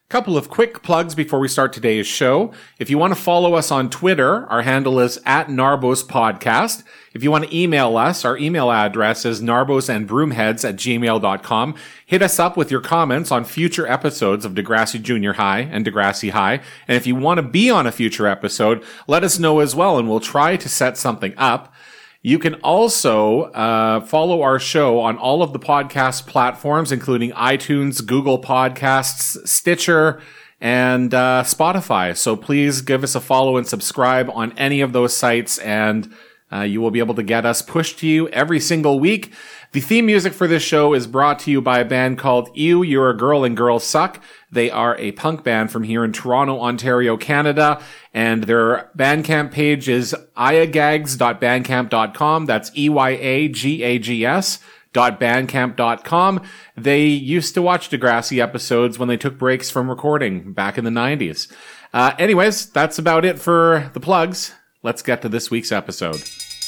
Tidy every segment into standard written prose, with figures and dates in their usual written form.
Couple of quick plugs before we start today's show. If you want to follow us on Twitter, our handle is @NarbosPodcast. If you want to email us, our email address is narbosandbroomheads@gmail.com. Hit us up with your comments on future episodes of Degrassi Junior High and Degrassi High. And if you want to be on a future episode, let us know as well, and we'll try to set something up. You can also follow our show on all of the podcast platforms, including iTunes, Google Podcasts, Stitcher, and Spotify. So please give us a follow and subscribe on any of those sites, and you will be able to get us pushed to you every single week. The theme music for this show is brought to you by a band called Ew, You're a Girl and Girls Suck. They are a punk band from here in Toronto, Ontario, Canada, and their Bandcamp page is eyagags.bandcamp.com. That's EYAGAGS.bandcamp.com. They used to watch Degrassi episodes when they took breaks from recording back in the 90s. Anyways, that's about it for the plugs. Let's get to this week's episode.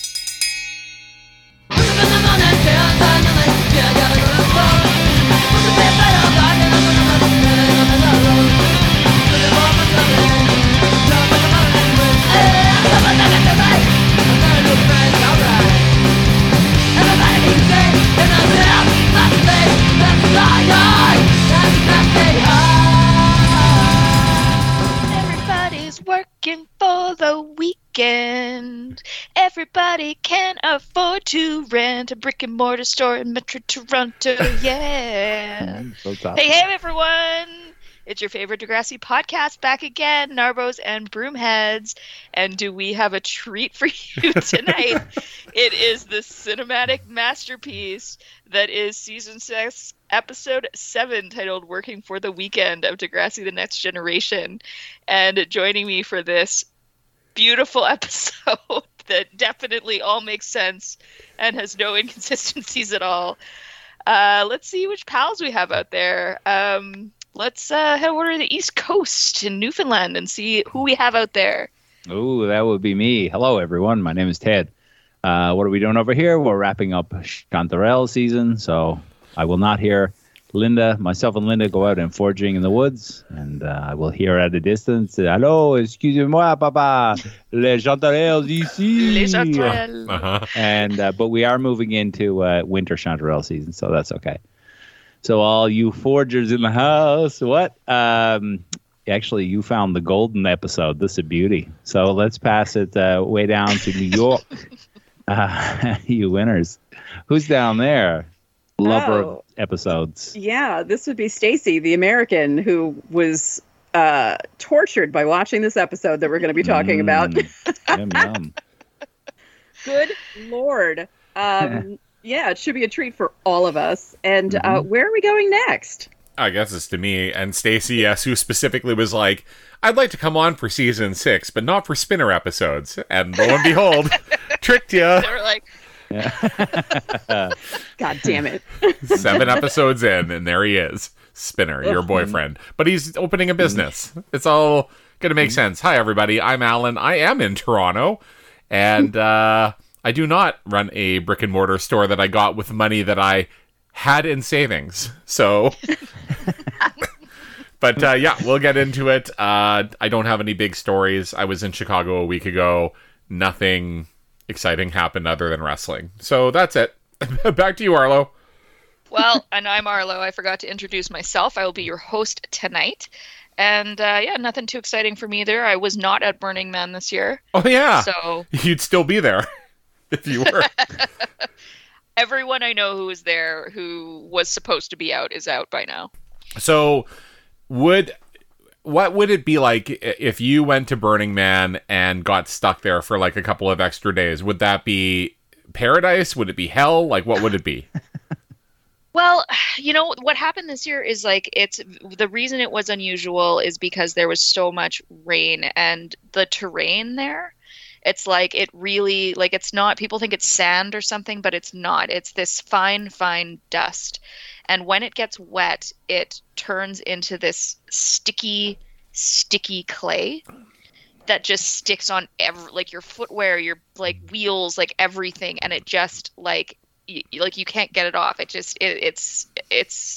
Everybody's working for the weekend. Everybody can afford to rent a brick and mortar store in Metro Toronto. Yeah. Hey, everyone. It's your favorite Degrassi podcast back again, Narbos and Broomheads. And do we have a treat for you tonight? It is the cinematic masterpiece that is Season 6, Episode 7, titled Working for the Weekend of Degrassi The Next Generation. And joining me for this beautiful episode that definitely all makes sense and has no inconsistencies at all. Let's see which pals we have out there. Let's head over to the East Coast in Newfoundland and see who we have out there. Oh, that would be me. Hello, everyone. My name is Ted. What are we doing over here? We're wrapping up Chanterelle season, so I will not hear myself and Linda go out and foraging in the woods, and I will hear at a distance, "Hello, excusez-moi, papa, les chanterelles ici." Les chanterelles. And but we are moving into winter chanterelle season, so that's okay. So all you foragers in the house, what? Actually, you found the golden episode. This is a beauty. So let's pass it way down to New York. You winners. Who's down there? Lover of episodes. Yeah, this would be Stacy, the American, who was tortured by watching this episode that we're going to be talking about. Yum. Good Lord. Yeah, it should be a treat for all of us. And where are we going next? I guess it's to me and Stacy, yes, who specifically was like, I'd like to come on for season 6, but not for Spinner episodes. And lo and behold, tricked you. They were like, God damn it. 7 episodes in, and there he is. Spinner, your boyfriend. But he's opening a business. It's all going to make sense. Hi, everybody. I'm Alan. I am in Toronto. And I do not run a brick and mortar store that I got with money that I had in savings. So, but yeah, we'll get into it. I don't have any big stories. I was in Chicago a week ago. Nothing exciting happened other than wrestling. So that's it. Back to you, Arlo. well, and I'm Arlo. I forgot to introduce myself. I will be your host tonight. And yeah, nothing too exciting for me there. I was not at Burning Man this year. Oh, yeah. So you'd still be there if you were. Everyone I know who was there, who was supposed to be out, is out by now. So what would it be like if you went to Burning Man and got stuck there for like a couple of extra days? Would that be paradise? Would it be hell? Like, what would it be? Well, you know, what happened this year is like, the reason it was unusual is because there was so much rain, and the terrain there, it's like, it really, like, it's not, people think it's sand or something, but it's not. It's this fine dust. And when it gets wet, it turns into this sticky clay that just sticks on like your footwear, your like wheels, like everything. And it just like you can't get it off. It's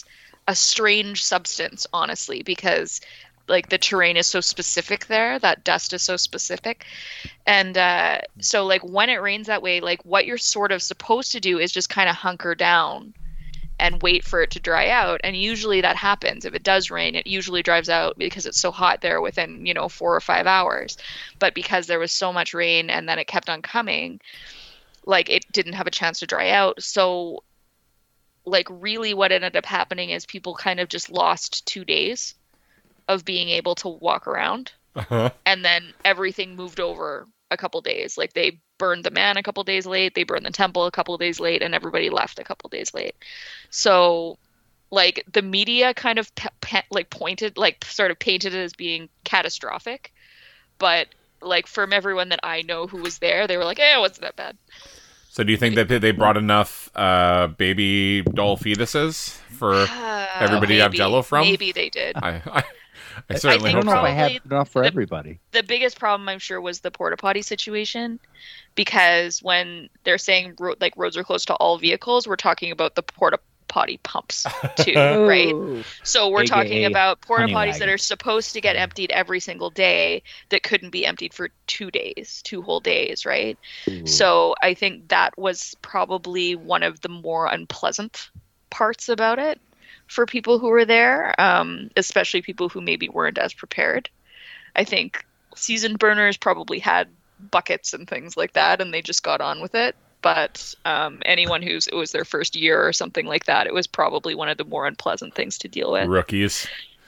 a strange substance, honestly, because like the terrain is so specific there, that dust is so specific. And so like when it rains that way, like what you're sort of supposed to do is just kind of hunker down and wait for it to dry out. And usually that happens. If it does rain, it usually dries out because it's so hot there within, 4 or 5 hours. But because there was so much rain and then it kept on coming, like it didn't have a chance to dry out. So like really what ended up happening is people kind of just lost 2 days of being able to walk around. And then everything moved over a couple days. Like they burned the man a couple days late, they burned the temple a couple of days late, and everybody left a couple days late. So like the media kind of painted it as being catastrophic, but like from everyone that I know who was there, they were like, it wasn't that bad. So do you think that they brought enough baby doll fetuses for everybody to have Jello from? Maybe they did. I certainly I don't know if I probably have enough for everybody. The biggest problem, I'm sure, was the porta potty situation, because when they're saying roads are closed to all vehicles, we're talking about the porta potty pumps too, right? So we're talking about porta potties that are supposed to get emptied every single day that couldn't be emptied for 2 whole days, right? Ooh. So I think that was probably one of the more unpleasant parts about it for people who were there, especially people who maybe weren't as prepared. I think seasoned burners probably had buckets and things like that, and they just got on with it. But anyone it was their first year or something like that, it was probably one of the more unpleasant things to deal with. Rookies.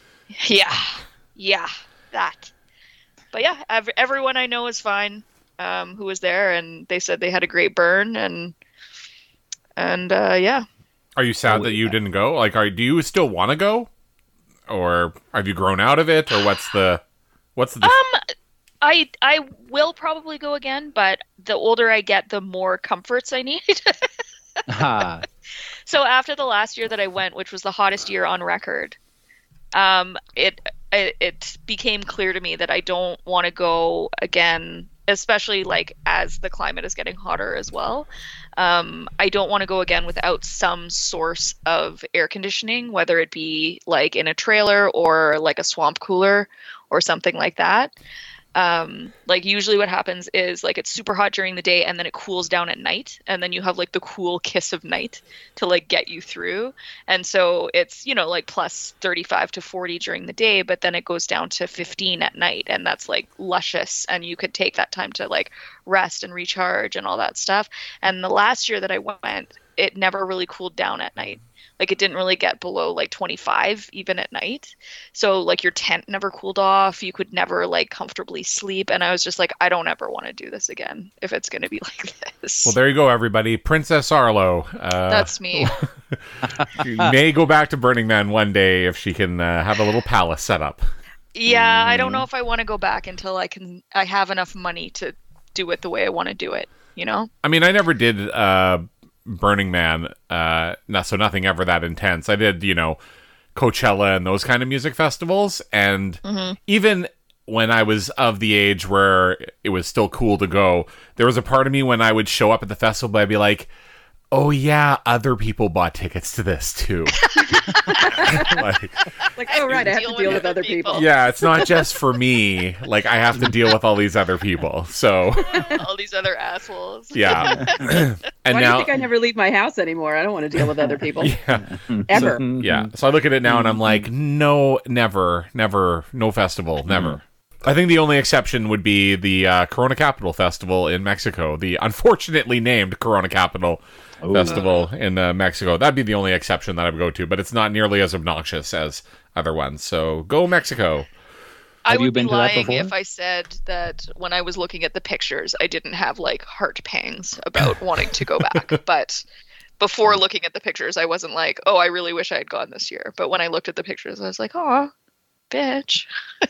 Yeah, that. But yeah, everyone I know is fine who was there, and they said they had a great burn, and yeah. Are you sad that you didn't go? Like, do you still want to go, or have you grown out of it, or what's the? I will probably go again, but the older I get, the more comforts I need. So after the last year that I went, which was the hottest year on record, it became clear to me that I don't want to go again, especially like as the climate is getting hotter as well. I don't want to go again without some source of air conditioning, whether it be like in a trailer or like a swamp cooler or something like that. Like usually what happens is like it's super hot during the day and then it cools down at night, and then you have like the cool kiss of night to like get you through. And so it's, like plus 35 to 40 during the day, but then it goes down to 15 at night, and that's like luscious, and you could take that time to like rest and recharge and all that stuff. And the last year that I went, it never really cooled down at night. Like it didn't really get below like 25 even at night. So like your tent never cooled off. You could never like comfortably sleep. And I was just like, I don't ever want to do this again if it's going to be like this. Well, there you go, everybody. Princess Arlo. That's me. You may go back to Burning Man one day if she can have a little palace set up. Yeah, I don't know if I want to go back until I have enough money to do it the way I want to do it, I mean, I never did Burning Man, so nothing ever that intense. I did, Coachella and those kind of music festivals, and even when I was of the age where it was still cool to go, there was a part of me when I would show up at the festival, I'd be like, oh yeah, other people bought tickets to this too. like, oh right, I have to deal with other people. Yeah, it's not just for me. Like, I have to deal with all these other people. So all these other assholes. Yeah. And why do you think I never leave my house anymore? I don't want to deal with other people. Yeah. Ever. Yeah. So I look at it now and I'm like, no, never, no festival, never. I think the only exception would be the Corona Capital Festival in Mexico, the unfortunately named Corona Capital Festival in Mexico. That'd be the only exception that I would go to, but it's not nearly as obnoxious as other ones. So go Mexico. I would be lying if I said that when I was looking at the pictures, I didn't have like heart pangs about wanting to go back. But before looking at the pictures, I wasn't like, oh, I really wish I had gone this year. But when I looked at the pictures, I was like, oh, bitch.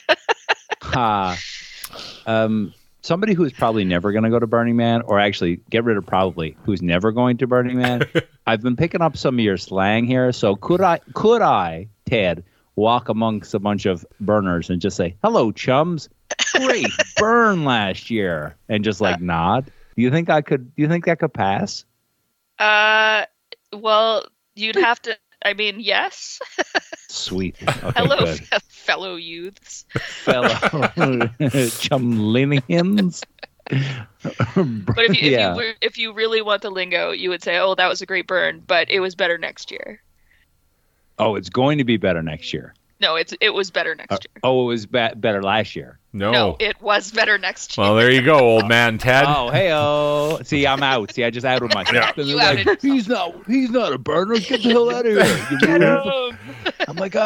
Somebody who's probably never going to go to Burning Man, or actually get rid of probably, who's never going to Burning Man. I've been picking up some of your slang here. So could I, Ted, walk amongst a bunch of burners and just say, hello, chums. Great burn last year. And just like nod. Do you think that could pass? Well, you'd have to I mean, yes. Sweet. Okay, Hello, good. fellow youths. Fellow chumlinians. But if you really want the lingo, you would say, "Oh, that was a great burn, but it was better next year." Oh, it's going to be better next year. No, it was better next year. Oh, it was better last year. No, it was better next year. Well, there you go, old man Ted. Oh, hey-oh. See, I'm out. See, I just outed myself. Yeah. You like, outed he's not a burner. Get the hell out of here. Get him. I'm like,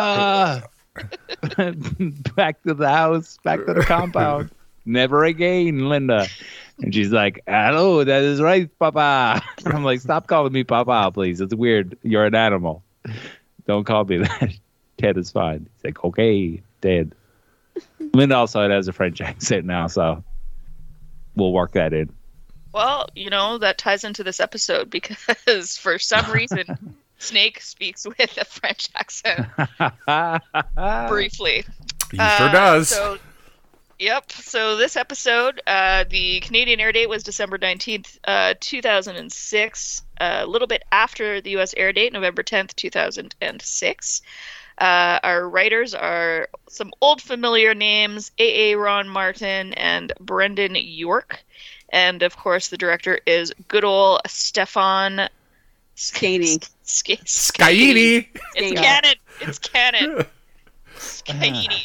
back to the house, back to the compound. Never again, Linda. And she's like, hello, that is right, Papa. And I'm like, stop calling me Papa, please. It's weird. You're an animal. Don't call me that. Ted is fine. He's like, okay, Ted. Linda also has a French accent now, so we'll work that in. Well, that ties into this episode because for some reason, Snake speaks with a French accent. Briefly. He sure does. Yep. So this episode, the Canadian air date was December 19th, 2006. A little bit after the U.S. air date, November 10th, 2006. Our writers are some old familiar names, A.A. Ron Martin and Brendan York. And, of course, the director is good old Stefan Skaney. Scaini. It's canon. It's canon. Scaini.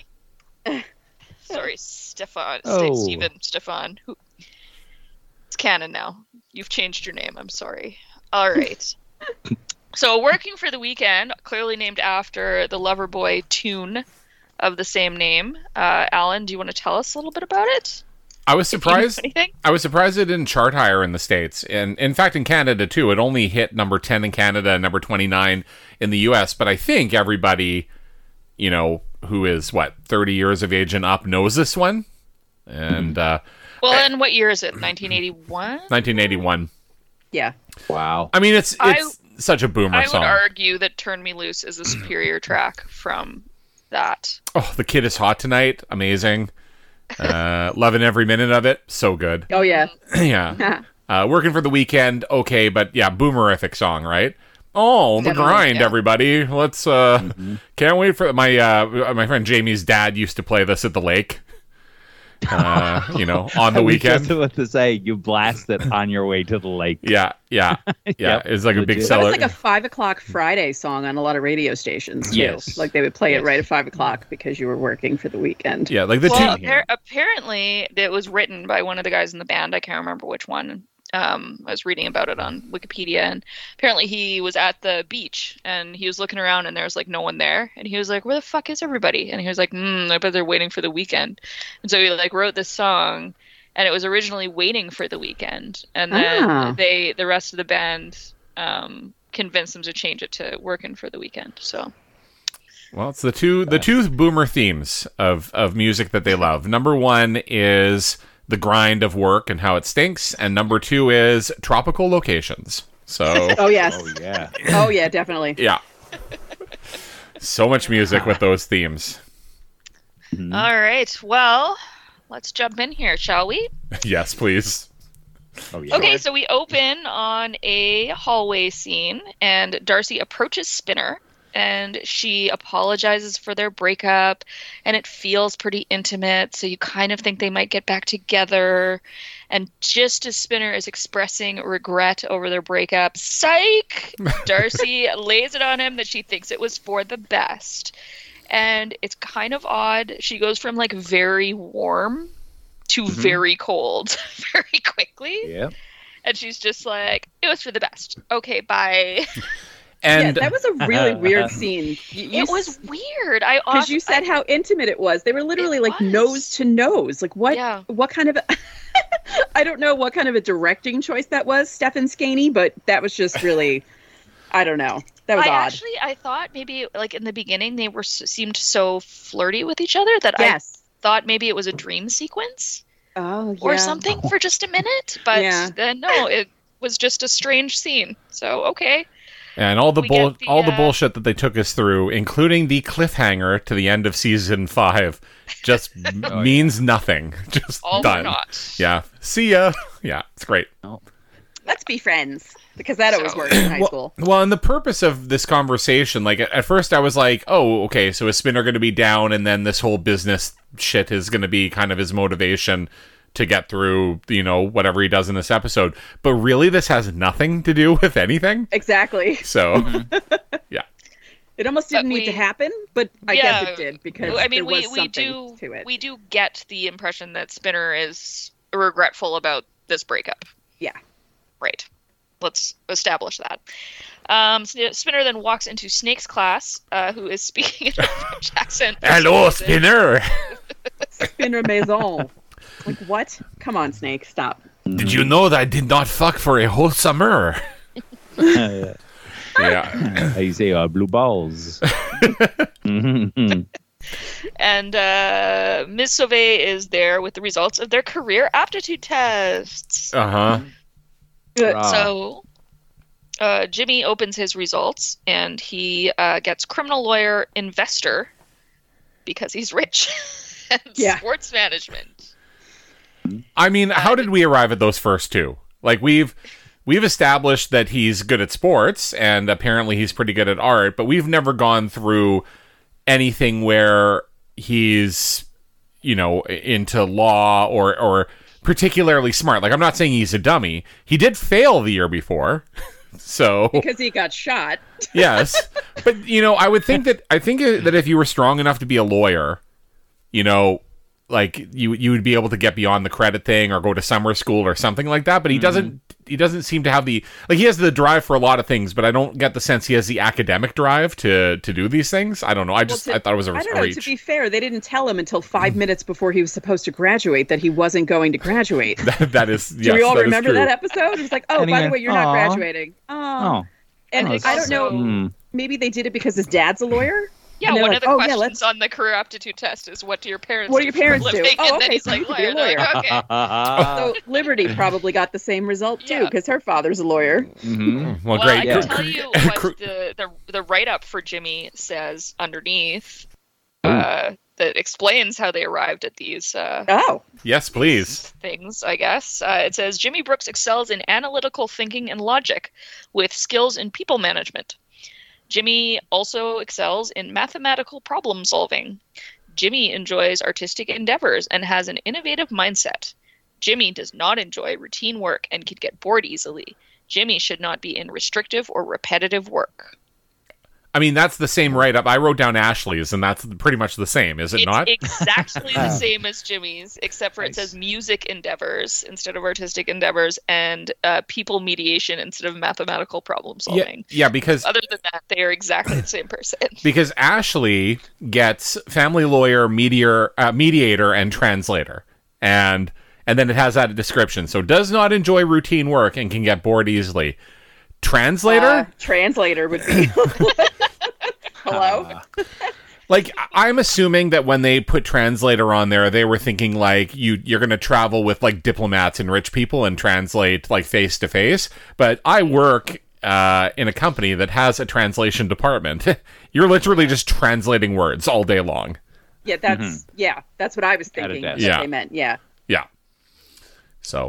Sorry, Stefan. Stefan. It's canon now. You've changed your name. I'm sorry. All right. So, Working for the Weekend, clearly named after the Loverboy tune of the same name. Alan, do you want to tell us a little bit about it? I was surprised. I was surprised it didn't chart higher in the States, and in fact in Canada too. It only hit number 10 in Canada and number 29 in the U.S. But I think everybody, who is 30 years of age and up knows this one. And and what year is it? 1981. 1981. Yeah. Wow. I mean, it's such a boomer song. I would argue that "Turn Me Loose" is a superior track from that. Oh, the kid is hot tonight. Amazing. Loving every minute of it. So good. Oh, yeah. Yeah. Working for the Weekend. Okay, but yeah, boomerific song, right? Oh, the grind, everybody. Let's, can't wait for my friend Jamie's dad used to play this at the lake. On the weekend. Just about to say, you blast it on your way to the lake. Yeah. Yep. It's like a big That seller. was like a 5 o'clock Friday song on a lot of radio stations too. Yes. Like they would play it right at 5 o'clock because you were working for the weekend. Yeah, like the apparently it was written by one of the guys in the band. I can't remember which one. I was reading about it on Wikipedia, and apparently he was at the beach and he was looking around and there was like no one there, and he was like, where the fuck is everybody? And he was like, I bet they're waiting for the weekend. And so he like wrote this song, and it was originally Waiting for the Weekend, and then the rest of the band convinced them to change it to Working for the Weekend. So well, it's the two boomer themes of music that they love. Number one is the grind of work and how it stinks, and number two is tropical locations. So oh yes. Oh yeah. Oh yeah, definitely. Yeah. So much music with those themes. All right. Well, let's jump in here, shall we? Yes, please. Oh yeah. Okay, so we open on a hallway scene, and Darcy approaches Spinner, and she apologizes for their breakup, and it feels pretty intimate, so you kind of think they might get back together. And just as Spinner is expressing regret over their breakup, psych! Darcy lays it on him that she thinks it was for the best. And it's kind of odd. She goes from like very warm to very cold very quickly. Yeah. And she's just like, it was for the best. Okay, bye. And that was a really weird scene. It was weird. Because you said how intimate it was. They were literally like nose to nose. Like what? Yeah. What kind of? I don't know what kind of a directing choice that was, Stefan Skaney, but that was just really. I don't know. That was odd. I thought maybe like in the beginning they seemed so flirty with each other that I thought maybe it was a dream sequence. Oh, yeah. Or something for just a minute, but then no, it was just a strange scene. So okay. And all the bullshit that they took us through, including the cliffhanger to the end of season 5, just means nothing. Just all done. or not. Yeah. See ya. Yeah, it's great. Oh. Let's be friends, because that always worked in high school. Well, and the purpose of this conversation, like at first I was like, oh, okay, so is Spinner going to be down, and then this whole business shit is going to be kind of his motivation to get through, whatever he does in this episode. But really, this has nothing to do with anything. Exactly. So, yeah. It almost didn't need to happen, but I guess it did, because there was something to it. We do get the impression that Spinner is regretful about this breakup. Yeah. Right. Let's establish that. Spinner then walks into Snake's class, who is speaking in a French accent. Hello, Spinner! Spinner Maison. Like, what? Come on, Snake, stop. Did you know that I did not fuck for a whole summer? Yeah. How you say, blue balls. And Ms. Sauvé is there with the results of their career aptitude tests. Uh-huh. So Jimmy opens his results, and he gets criminal lawyer investor because he's rich and sports management. I mean, how did we arrive at those first two? Like, we've established that he's good at sports, and apparently he's pretty good at art, but we've never gone through anything where he's, into law or particularly smart. Like, I'm not saying he's a dummy. He did fail the year before, so... Because he got shot. Yes. But, I think that if you were strong enough to be a lawyer, like you would be able to get beyond the credit thing or go to summer school or something like that. But he doesn't seem to have he has the drive for a lot of things, but I don't get the sense he has the academic drive to do these things. I don't know. I thought it was a reach. To be fair, they didn't tell him until 5 minutes before he was supposed to graduate that he wasn't going to graduate. That is, yes, do we all remember that episode? It's like, by the way, you're not graduating. Oh. And I don't know, maybe they did it because his dad's a lawyer? Yeah, one of the questions on the career aptitude test is, what do your parents do? Oh, and then he's like, lawyer. Like, okay. So Liberty probably got the same result, too, because her father's a lawyer. Mm-hmm. Well, great. I can tell you what the write-up for Jimmy says underneath that explains how they arrived at these yes, please. Things, I guess. It says, Jimmy Brooks excels in analytical thinking and logic with skills in people management. Jimmy also excels in mathematical problem solving. Jimmy enjoys artistic endeavors and has an innovative mindset. Jimmy does not enjoy routine work and can get bored easily. Jimmy should not be in restrictive or repetitive work. I mean, that's the same write-up. I wrote down Ashley's, and that's pretty much the same, is it not? It's exactly the same as Jimmy's, except for it says music endeavors instead of artistic endeavors, and people mediation instead of mathematical problem solving. Yeah, because... Other than that, they are exactly the same person. Because Ashley gets family lawyer, mediator, and translator. And then it has that description. So, does not enjoy routine work and can get bored easily. Translator? Translator would be... Hello? Like, I'm assuming that when they put translator on there, they were thinking, like, you're going to travel with, like, diplomats and rich people and translate, like, face-to-face. But I work in a company that has a translation department. You're literally just translating words all day long. Yeah, that's what I was thinking that they meant, yeah. So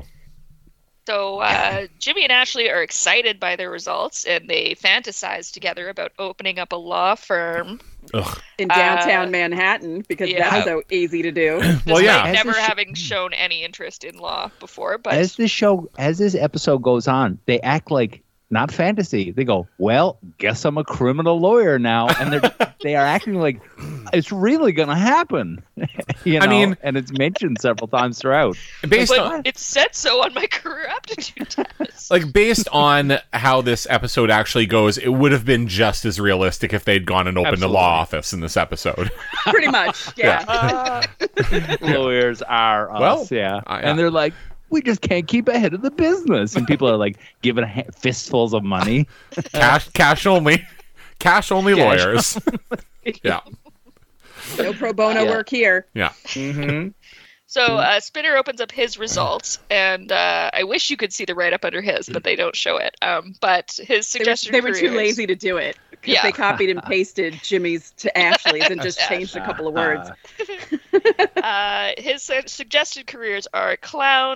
Jimmy and Ashley are excited by their results, and they fantasize together about opening up a law firm in downtown Manhattan, because that's so easy to do. Despite never having shown any interest in law before. But as this episode goes on, they act like not fantasy. They go, well, guess I'm a criminal lawyer now, and they are acting like it's really going to happen. I mean, and it's mentioned several times throughout. It said so on my career aptitude test. Like, based on how this episode actually goes, it would have been just as realistic if they'd gone and opened a law office in this episode. Pretty much, yeah. Lawyers are us, and they're like, we just can't keep ahead of the business. And people are like giving fistfuls of money. Cash only lawyers. Yeah. No pro bono work here. Yeah. Mm-hmm. So Spinner opens up his results, and I wish you could see the write-up under his, but they don't show it. But his suggested They were too lazy to do it, because they copied and pasted Jimmy's to Ashley's and just changed a couple of words. His suggested careers are clown,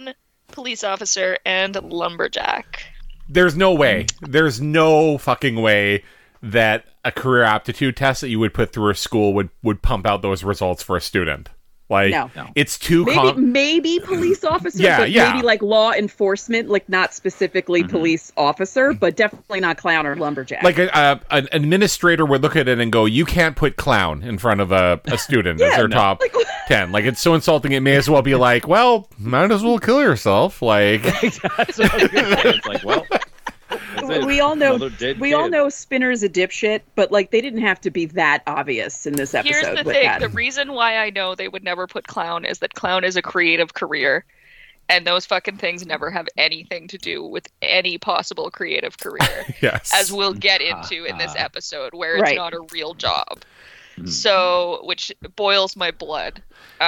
police officer, and lumberjack. There's no way. There's no fucking way that a career aptitude test that you would put through a school would pump out those results for a student. Like, No. it's too maybe police officer, Yeah, but yeah. maybe like law enforcement, like not specifically police officer, but definitely not clown or lumberjack. like an administrator would look at it and go, "You can't put clown in front of a student as their top 10." Like, it's so insulting. It may as well be like, "Well, might as well kill yourself." Like, That's what I was gonna say. It's like, well, that's it. we all know Another dead we all kid. know Spinner's a dipshit, but like they didn't have to be that obvious in this episode. Here's the with thing. that. The reason why I know they would never put clown is that clown is a creative career. And those fucking things never have anything to do with any possible creative career. yes. As we'll get into in this episode, where it's Right. not a real job. So, which boils my blood.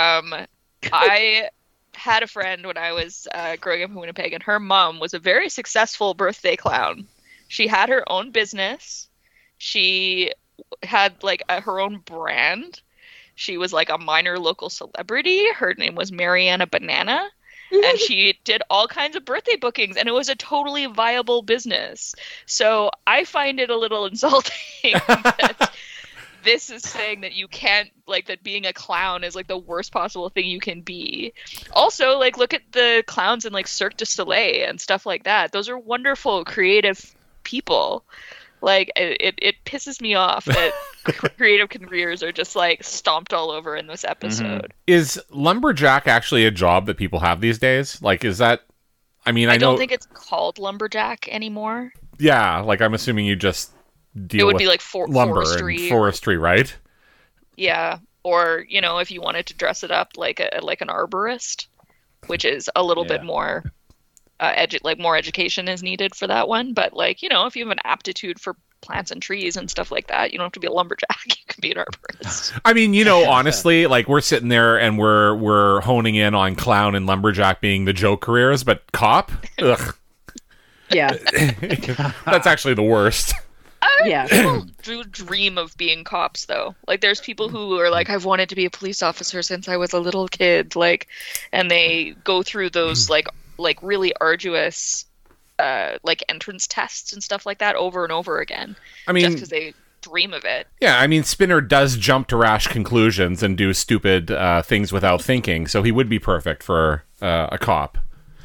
I had a friend when I was growing up in Winnipeg, and her mom was a very successful birthday clown. She had her own business. She had like her own brand. She was like a minor local celebrity. Her name was Mariana Banana. And she did all kinds of birthday bookings, and it was a totally viable business. So I find it a little insulting that this is saying that you can't, like, that being a clown is like the worst possible thing you can be. Also, like, look at the clowns in like Cirque du Soleil and stuff like that. Those are wonderful, creative people. Like, it pisses me off that creative careers are just like stomped all over in this episode. Is lumberjack actually a job that people have these days? Like, is that? I mean, I know. don't think it's called lumberjack anymore. Yeah, like I'm assuming you just deal It would with be like lumber forestry. and forestry, right? Yeah, or you know, if you wanted to dress it up like an arborist, which is a little bit more more education is needed for that one. But like, you know, if you have an aptitude for plants and trees and stuff like that, you don't have to be a lumberjack. You can be an arborist. I mean, you know, honestly, like we're sitting there and we're honing in on clown and lumberjack being the joke careers, but cop, ugh, Yeah. that's actually the worst. Yeah. People do dream of being cops, though. Like, there's people who are like, I've wanted to be a police officer since I was a little kid. Like, and they go through those like really arduous like entrance tests and stuff like that over and over again. I mean, just because they dream of it. Yeah, I mean, Spinner does jump to rash conclusions and do stupid things without thinking, so he would be perfect for a cop.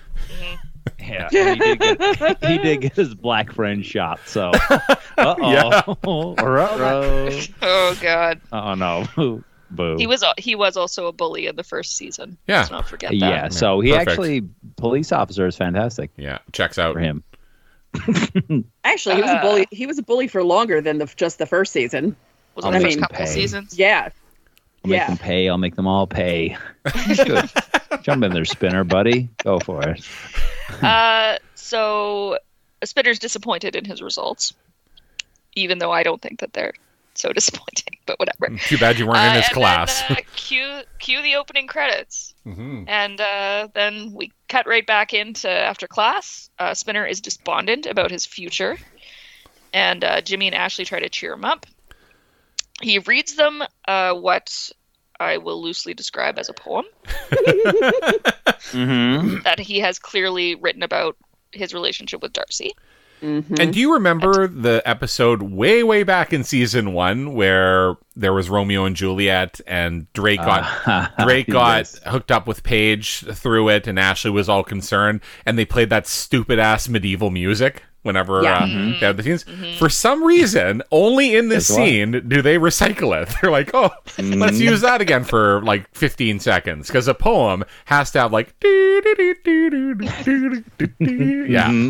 Yeah, and he did get his black friend shot. So, uh-oh. Ruh-roh. Oh God. Oh no. Boo. He was also a bully in the first season. Yeah. Let's not forget that. Yeah, so he Perfect. actually, police officer is fantastic Yeah, checks out. for him. Actually, he was a bully. He was a bully for longer than just the first season. Was it I'll the make first him couple pay. seasons? Yeah. I'll make them pay. I'll make them all pay. Good. Jump in there, Spinner, buddy. Go for it. So Spinner's disappointed in his results, even though I don't think that they're so disappointing. But whatever. Too bad you weren't in his and class. Then, cue the opening credits, and then we cut right back into after class. Spinner is despondent about his future, and Jimmy and Ashley try to cheer him up. He reads them what I will loosely describe as a poem that he has clearly written about his relationship with Darcy. And do you remember the episode way, way back in season 1 where there was Romeo and Juliet and Drake got Yes. hooked up with Paige through it, and Ashley was all concerned, and they played that stupid ass medieval music whenever they had the scenes. For some reason, only in this Guess what? scene do they recycle it. They're like, oh, let's use that again for like 15 seconds, because a poem has to have like yeah.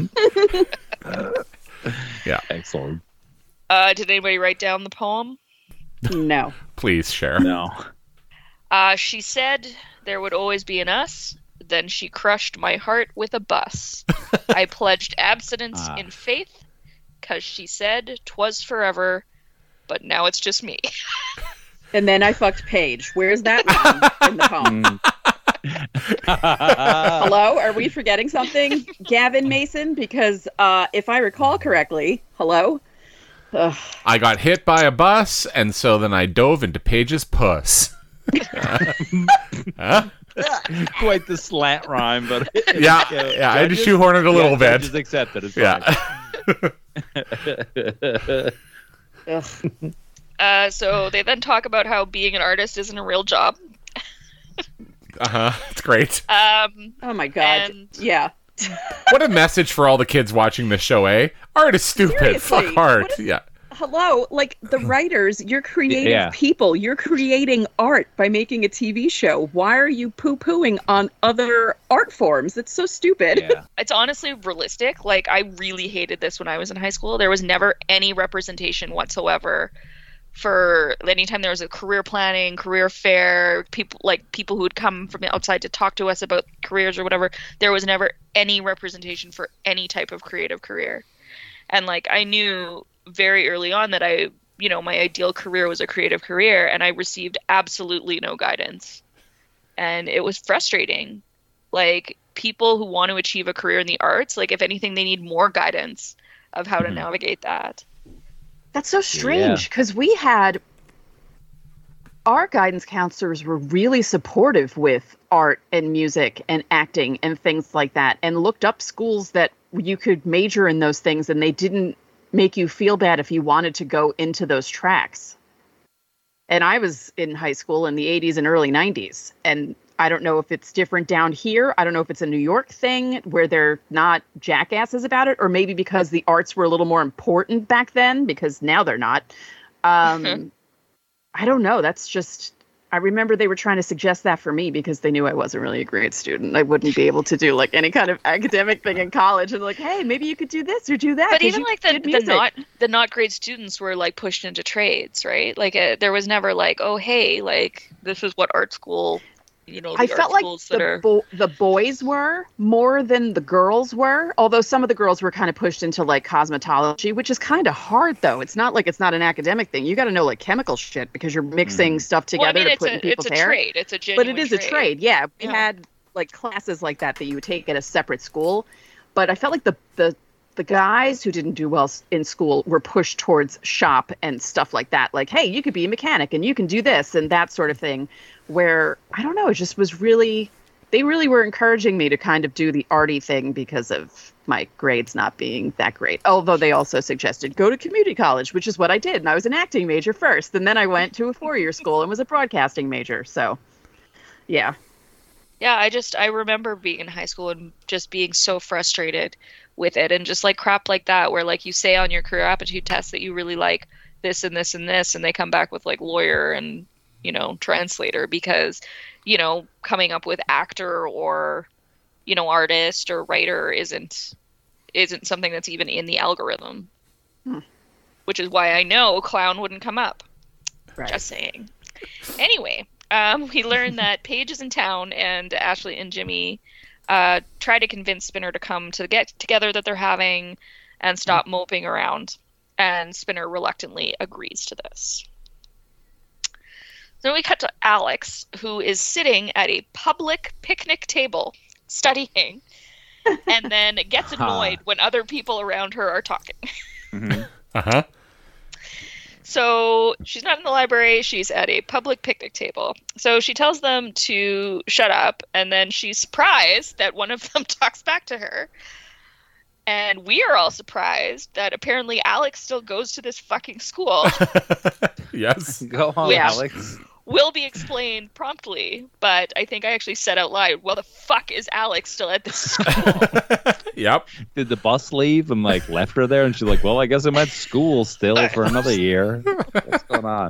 Yeah, Excellent. Did anybody write down the poem? No. please share. No. She said there would always be an us. Then she crushed my heart with a bus. I pledged abstinence in faith, 'cause she said 'twas forever, but now it's just me. And then I fucked Paige. Where's that one in the poem? Hello? Are we forgetting something? Gavin Mason? Because if I recall correctly, hello? I got hit by a bus, and so then I dove into Paige's puss. Huh? Quite the slant rhyme, but yeah, I had to shoehorn it a little bit. Just accept it. It's fine. So they then talk about how being an artist isn't a real job. It's great. Oh my god. Yeah. What a message for all the kids watching this show, eh? Art is stupid. Seriously, Fuck art. Yeah. Hello, like the writers, you're creative people. You're creating art by making a TV show. Why are you poo-pooing on other art forms? That's so stupid. Yeah. It's honestly realistic. Like, I really hated this when I was in high school. There was never any representation whatsoever for anytime there was a career planning, career fair, people who would come from outside to talk to us about careers or whatever. There was never any representation for any type of creative career. And like, I knew very early on that my ideal career was a creative career, and I received absolutely no guidance. And it was frustrating. Like, people who want to achieve a career in the arts, like, if anything, they need more guidance of how to navigate that. That's so strange, because our guidance counselors were really supportive with art and music and acting and things like that, and looked up schools that you could major in those things, and they didn't make you feel bad if you wanted to go into those tracks. And I was in high school in the 80s and early 90s, and I don't know if it's different down here. I don't know if it's a New York thing where they're not jackasses about it, or maybe because the arts were a little more important back then, because now they're not. I don't know. That's just, I remember they were trying to suggest that for me because they knew I wasn't really a great student. I wouldn't be able to do like any kind of academic thing in college, and like, hey, maybe you could do this or do that. But even like the not great students were like pushed into trades, right? Like there was never like, oh, hey, like this is what art school. I felt like the boys were more than the girls were, although some of the girls were kind of pushed into like cosmetology, which is kind of hard though. It's not like it's not an academic thing. You got to know like chemical shit because you're mixing stuff together to put in people's hair. Trade. It's a genuine But it is a trade. Yeah. We had like classes like that you would take at a separate school. But I felt like the guys who didn't do well in school were pushed towards shop and stuff like that. Like, hey, you could be a mechanic and you can do this and that sort of thing. Where, I don't know, it just was they really were encouraging me to kind of do the arty thing because of my grades not being that great. Although they also suggested go to community college, which is what I did. And I was an acting major first. And then I went to a 4-year school and was a broadcasting major. So, yeah. Yeah, I remember being in high school and just being so frustrated with it. And just like crap like that, where like you say on your career aptitude test that you really like this and this and this, and they come back with like lawyer and translator, because, coming up with actor or, artist or writer isn't something that's even in the algorithm, which is why I know clown wouldn't come up. Right. Just saying. Anyway, we learned that Paige is in town and Ashley and Jimmy try to convince Spinner to come to the get-together that they're having and stop moping around. And Spinner reluctantly agrees to this. So we cut to Alex, who is sitting at a public picnic table studying, and then gets annoyed when other people around her are talking. So she's not in the library. She's at a public picnic table. So she tells them to shut up, and then she's surprised that one of them talks back to her. And we are all surprised that apparently Alex still goes to this fucking school. Yes. Go on, Alex. Will be explained promptly, but I think I actually said out loud, well, the fuck is Alex still at this school? Yep. Did the bus leave and like left her there? And she's like, well, I guess I'm at school still for another year. What's going on?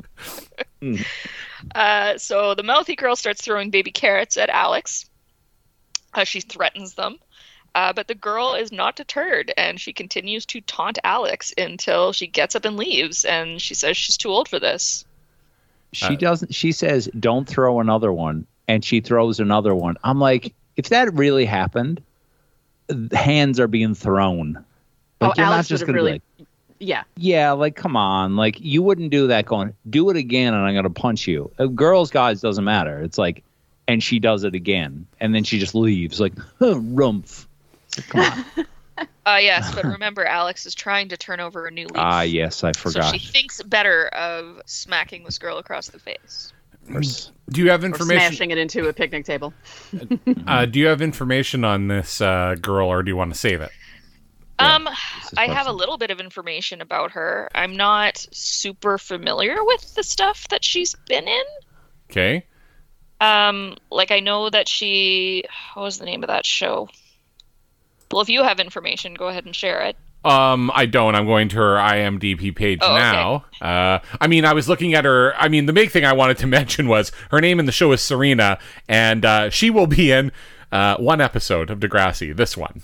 So the mouthy girl starts throwing baby carrots at Alex. She threatens them. But the girl is not deterred, and she continues to taunt Alex until she gets up and leaves, and she says she's too old for this. She doesn't. She says, don't throw another one, and she throws another one. I'm like, if that really happened, hands are being thrown. Like, you're Alex not just would have really... Like, yeah, like, come on. Like, you wouldn't do that going, do it again, and I'm going to punch you. Girls, guys, doesn't matter. It's like, and she does it again, and then she just leaves, like, rumph. Come on. Yes, but remember, Alex is trying to turn over a new leaf. Yes, I forgot. So she thinks better of smacking this girl across the face. Do you have Or information? smashing it into a picnic table. Do you have information on this girl, or do you want to save it? I have a little bit of information about her. I'm not super familiar with the stuff that she's been in. Okay. Like I know that what was the name of that show? Well, if you have information, go ahead and share it. I don't. I'm going to her IMDb page now. Okay. I mean, I was looking at her. I mean, the big thing I wanted to mention was her name in the show is Serena, and she will be in one episode of Degrassi. This one.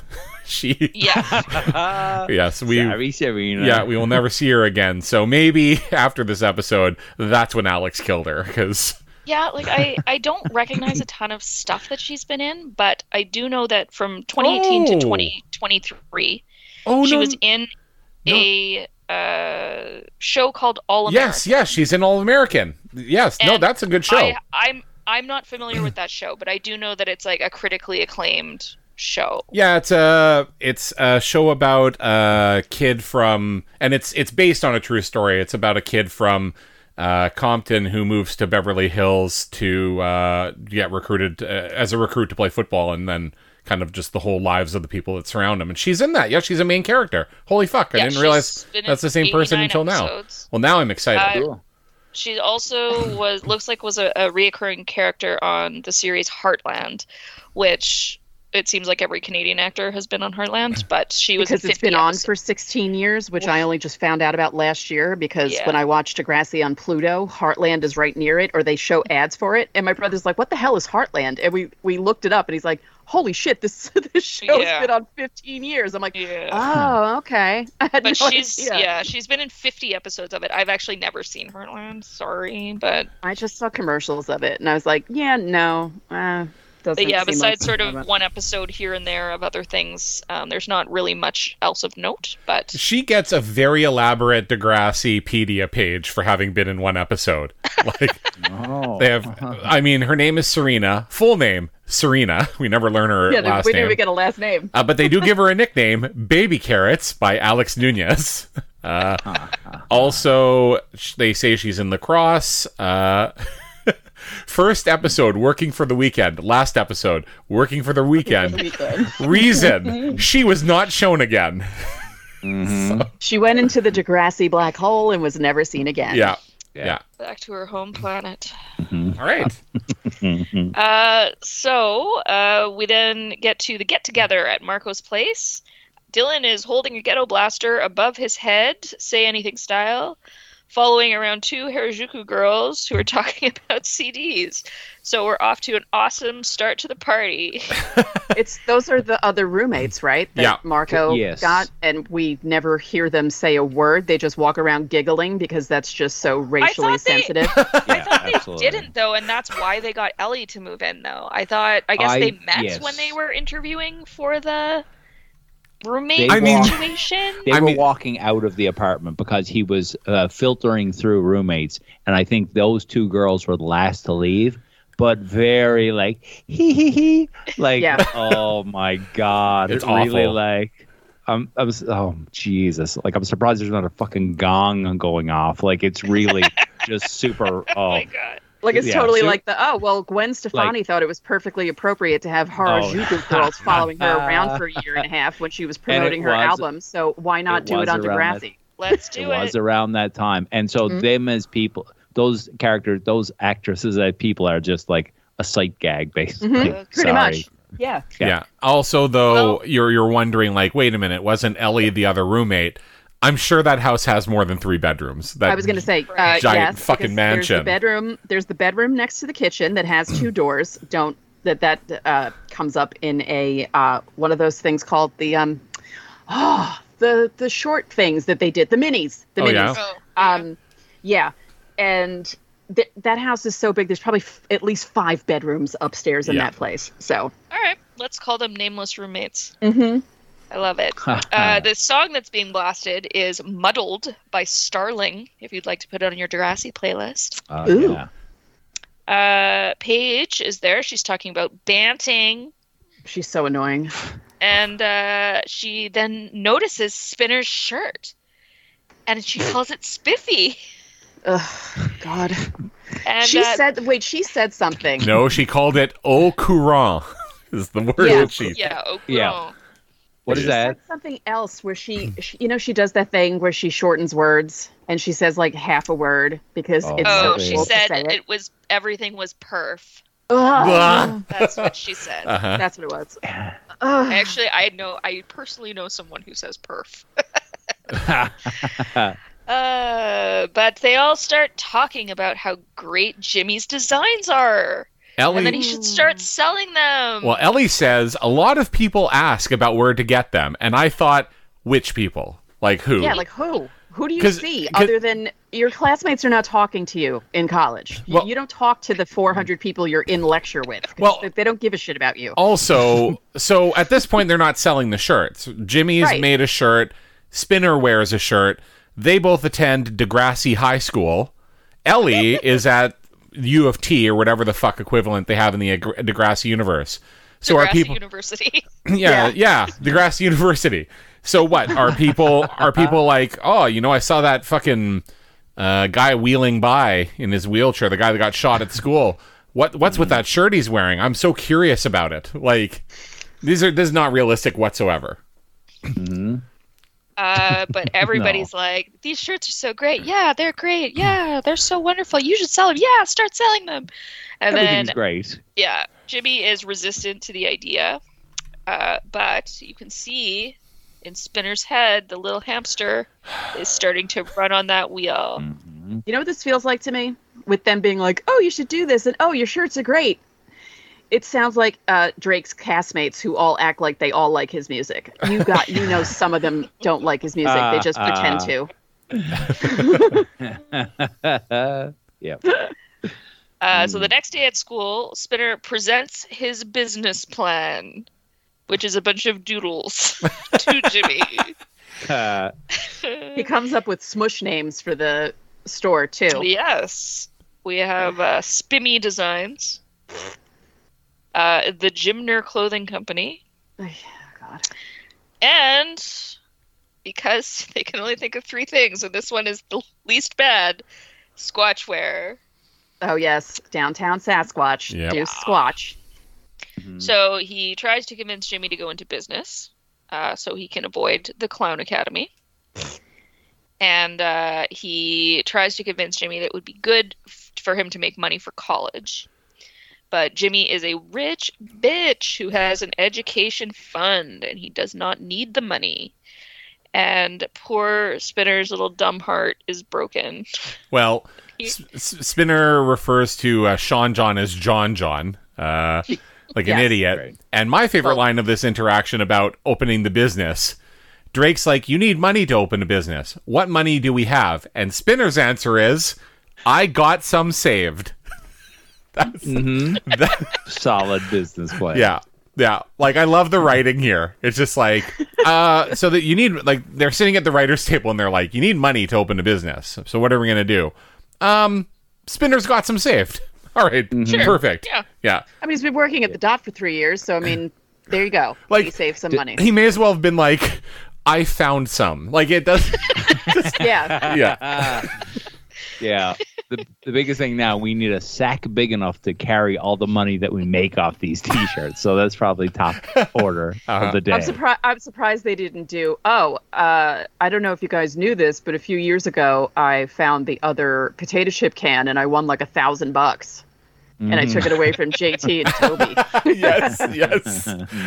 Yeah. Yes, Sorry, Serena. Yeah, we will never see her again. So maybe after this episode, that's when Alex killed her, because. Yeah, like I don't recognize a ton of stuff that she's been in, but I do know that from 2018 to 2023, she was in a show called All American. Yes, she's in All American. Yes, And that's a good show. I'm not familiar with that show, but I do know that it's like a critically acclaimed show. Yeah, it's a show about a kid from, and it's based on a true story. It's about a kid from Compton who moves to Beverly Hills to get recruited as a recruit to play football, and then kind of just the whole lives of the people that surround him. And she's in that. Yeah, she's a main character. Holy fuck! I didn't realize that's the same person until episodes. Now. Well, now I'm excited. Cool. She also was a reoccurring character on the series Heartland, which it seems like every Canadian actor has been on Heartland, but she was because in 50 it's been on episodes. for 16 years, which I only just found out about last year because when I watched Degrassi on Pluto, Heartland is right near it, or they show ads for it, and my brother's like, "What the hell is Heartland?" And we looked it up, and he's like, "Holy shit, this show's been on 15 years." I'm like, "Oh, okay." I had But no she's idea. she's been in 50 episodes of it. I've actually never seen Heartland. Sorry, but I just saw commercials of it, and I was like, "Yeah, no." But Seem besides like sort of one episode here and there of other things, there's not really much else of note. But She gets a very elaborate Degrassi-pedia page for having been in one episode. Like, they have, I mean, her name is Serena. Full name, Serena. We never learn her last we name. didn't even get a last name. But they do give her a nickname, Baby Carrots, by Alex Nunez. Also, they say she's in lacrosse. First episode, working for the weekend. Last episode, working for the weekend. Reason, she was not shown again. She went into the Degrassi black hole and was never seen again. Yeah. back to her home planet. All right. So we then get to the get-together at Marco's place. Dylan is holding a ghetto blaster above his head, say anything style, following around two Harajuku girls who are talking about CDs. So we're off to an awesome start to the party. Those are the other roommates, right? That Marco Yes. got, and we never hear them say a word. They just walk around giggling because that's just so racially sensitive. I thought they didn't, though, and that's why they got Ellie to move in, though. I guess they met when they were interviewing for the roommate situation. They were walking out of the apartment because he was filtering through roommates, and I think those two girls were the last to leave. But very like he like oh my god, it's really awful. like I was oh Jesus, like I'm surprised there's not a fucking gong going off. Like it's really just super. Oh my god. Like it's totally like Gwen Stefani thought it was perfectly appropriate to have Harajuku girls following her around for a year and a half when she was promoting her album. So why not do it on Degrassi? Let's do it. It was around that time, and so them as people, those characters, those actresses as people are just like a sight gag, basically. Pretty much. Yeah. Also, though, you're wondering, like, wait a minute, wasn't Ellie the other roommate? I'm sure that house has more than 3 bedrooms. That I was going to say, giant yes, fucking mansion. There's the bedroom next to the kitchen that has 2 doors. That comes up in a one of those things called the the short things that they did, the minis. The minis. Yeah. And that house is so big. There's probably at least 5 bedrooms upstairs in that place. So. All right, let's call them nameless roommates. Mm-hmm. I love it. The song that's being blasted is Muddled by Starling, if you'd like to put it on your Degrassi playlist. Ooh. Yeah. Paige is there. She's talking about banting. She's so annoying. And she then notices Spinner's shirt. And she calls it Spiffy. Ugh, God. And She said something. No, she called it au courant. Is the word Yeah. that she. au Yeah. courant. What is She that? said something else where she she does that thing where she shortens words and she says like half a word because it's Oh, so she cool to said say it was everything was perf. Ugh. That's what she said. Uh-huh. That's what it was. Ugh. Actually, I personally know someone who says perf. But they all start talking about how great Jimmy's designs are. And then he Ellie. should start selling them. Well, Ellie says a lot of people ask about where to get them, and I thought, which people? Like who? Yeah, like who? Who do you 'Cause- see 'cause- other than your classmates are not talking to you in college? Well- You don't talk to the 400 people you're in lecture with. 'Cause Well- they don't give a shit about you. Also, so at this point, they're not selling the shirts. Jimmy's Right. made a shirt. Spinner wears a shirt. They both attend Degrassi High School. Ellie is at U of T or whatever the fuck equivalent they have in the Degrassi universe. So are Degrassi people? University. Yeah, Degrassi University. So what are people? Are people like, oh, I saw that fucking guy wheeling by in his wheelchair, the guy that got shot at school. What's with that shirt he's wearing? I'm so curious about it. Like, this is not realistic whatsoever. But everybody's like, these shirts are so great. Yeah, they're great. Yeah, they're so wonderful. You should sell them. Yeah, start selling them. And Everything's then, great. yeah, Jimmy is resistant to the idea. But you can see in Spinner's head, the little hamster is starting to run on that wheel. You know what this feels like to me? With them being like, oh, you should do this, and oh, your shirts are great. It sounds like Drake's castmates who all act like they all like his music. Some of them don't like his music. They just pretend to. Yep. So the next day at school, Spinner presents his business plan, which is a bunch of doodles to Jimmy. He comes up with smush names for the store, too. Yes. We have Spimmy Designs, the Gymner Clothing Company, Oh, God. and because they can only think of three things, and this one is the least bad, Squatchware. Oh, yes. Downtown Sasquatch. Yep. Do Squatch. So he tries to convince Jimmy to go into business so he can avoid the Clown Academy. And he tries to convince Jimmy that it would be good for him to make money for college. But Jimmy is a rich bitch who has an education fund, and he does not need the money. And poor Spinner's little dumb heart is broken. Well, Spinner refers to Sean John as John John, like an Yes. idiot. Right. And my favorite line of this interaction about opening the business, Drake's like, you need money to open a business. What money do we have? And Spinner's answer is, I got some saved. That's Solid business plan. Yeah. Like, I love the writing here. It's just like, so that you need, like, they're sitting at the writer's table and they're like, you need money to open a business. So what are we going to do? Spinner's got some saved. All right. Sure. Perfect. Yeah. I mean, he's been working at the Dot for 3 years, so, I mean, there you go. Like, he saved some money. He may as well have been like, I found some. Like, it does. Yeah. Yeah. Yeah. The biggest thing now, we need a sack big enough to carry all the money that we make off these T-shirts. So that's probably top order of the day. I'm surprised they didn't do. I don't know if you guys knew this, but a few years ago, I found the other potato chip can, and I won like $1,000, and I took it away from JT and Toby. Yes.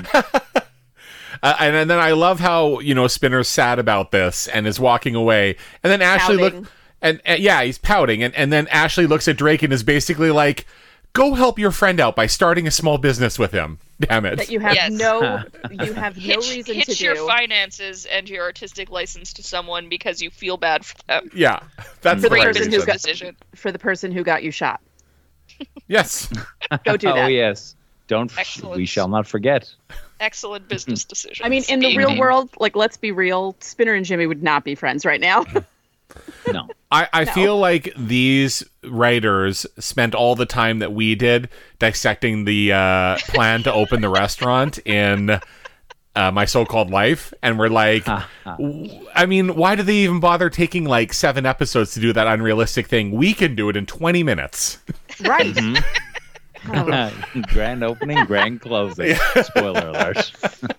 And then I love how, Spinner's sad about this and is walking away. And then Ashley Pouting. and yeah, he's pouting. And then Ashley looks at Drake and is basically like, go help your friend out by starting a small business with him. Damn it. That you have Yes. no reason to Hitch do. your finances and your artistic license to someone because you feel bad for them. Yeah. That's For the the right person reason. who got- decision. For the person who got you shot. Yes. Go do Oh, that. yes. Excellent. We shall not forget. Excellent business decision. I mean, in the real world, like, let's be real, Spinner and Jimmy would not be friends right now. No. I feel like these writers spent all the time that we did dissecting the plan to open the restaurant in My So-Called Life, and we're like, I mean, why do they even bother taking like 7 episodes to do that unrealistic thing? We can do it in 20 minutes. Right. Grand opening, grand closing. Spoiler alert.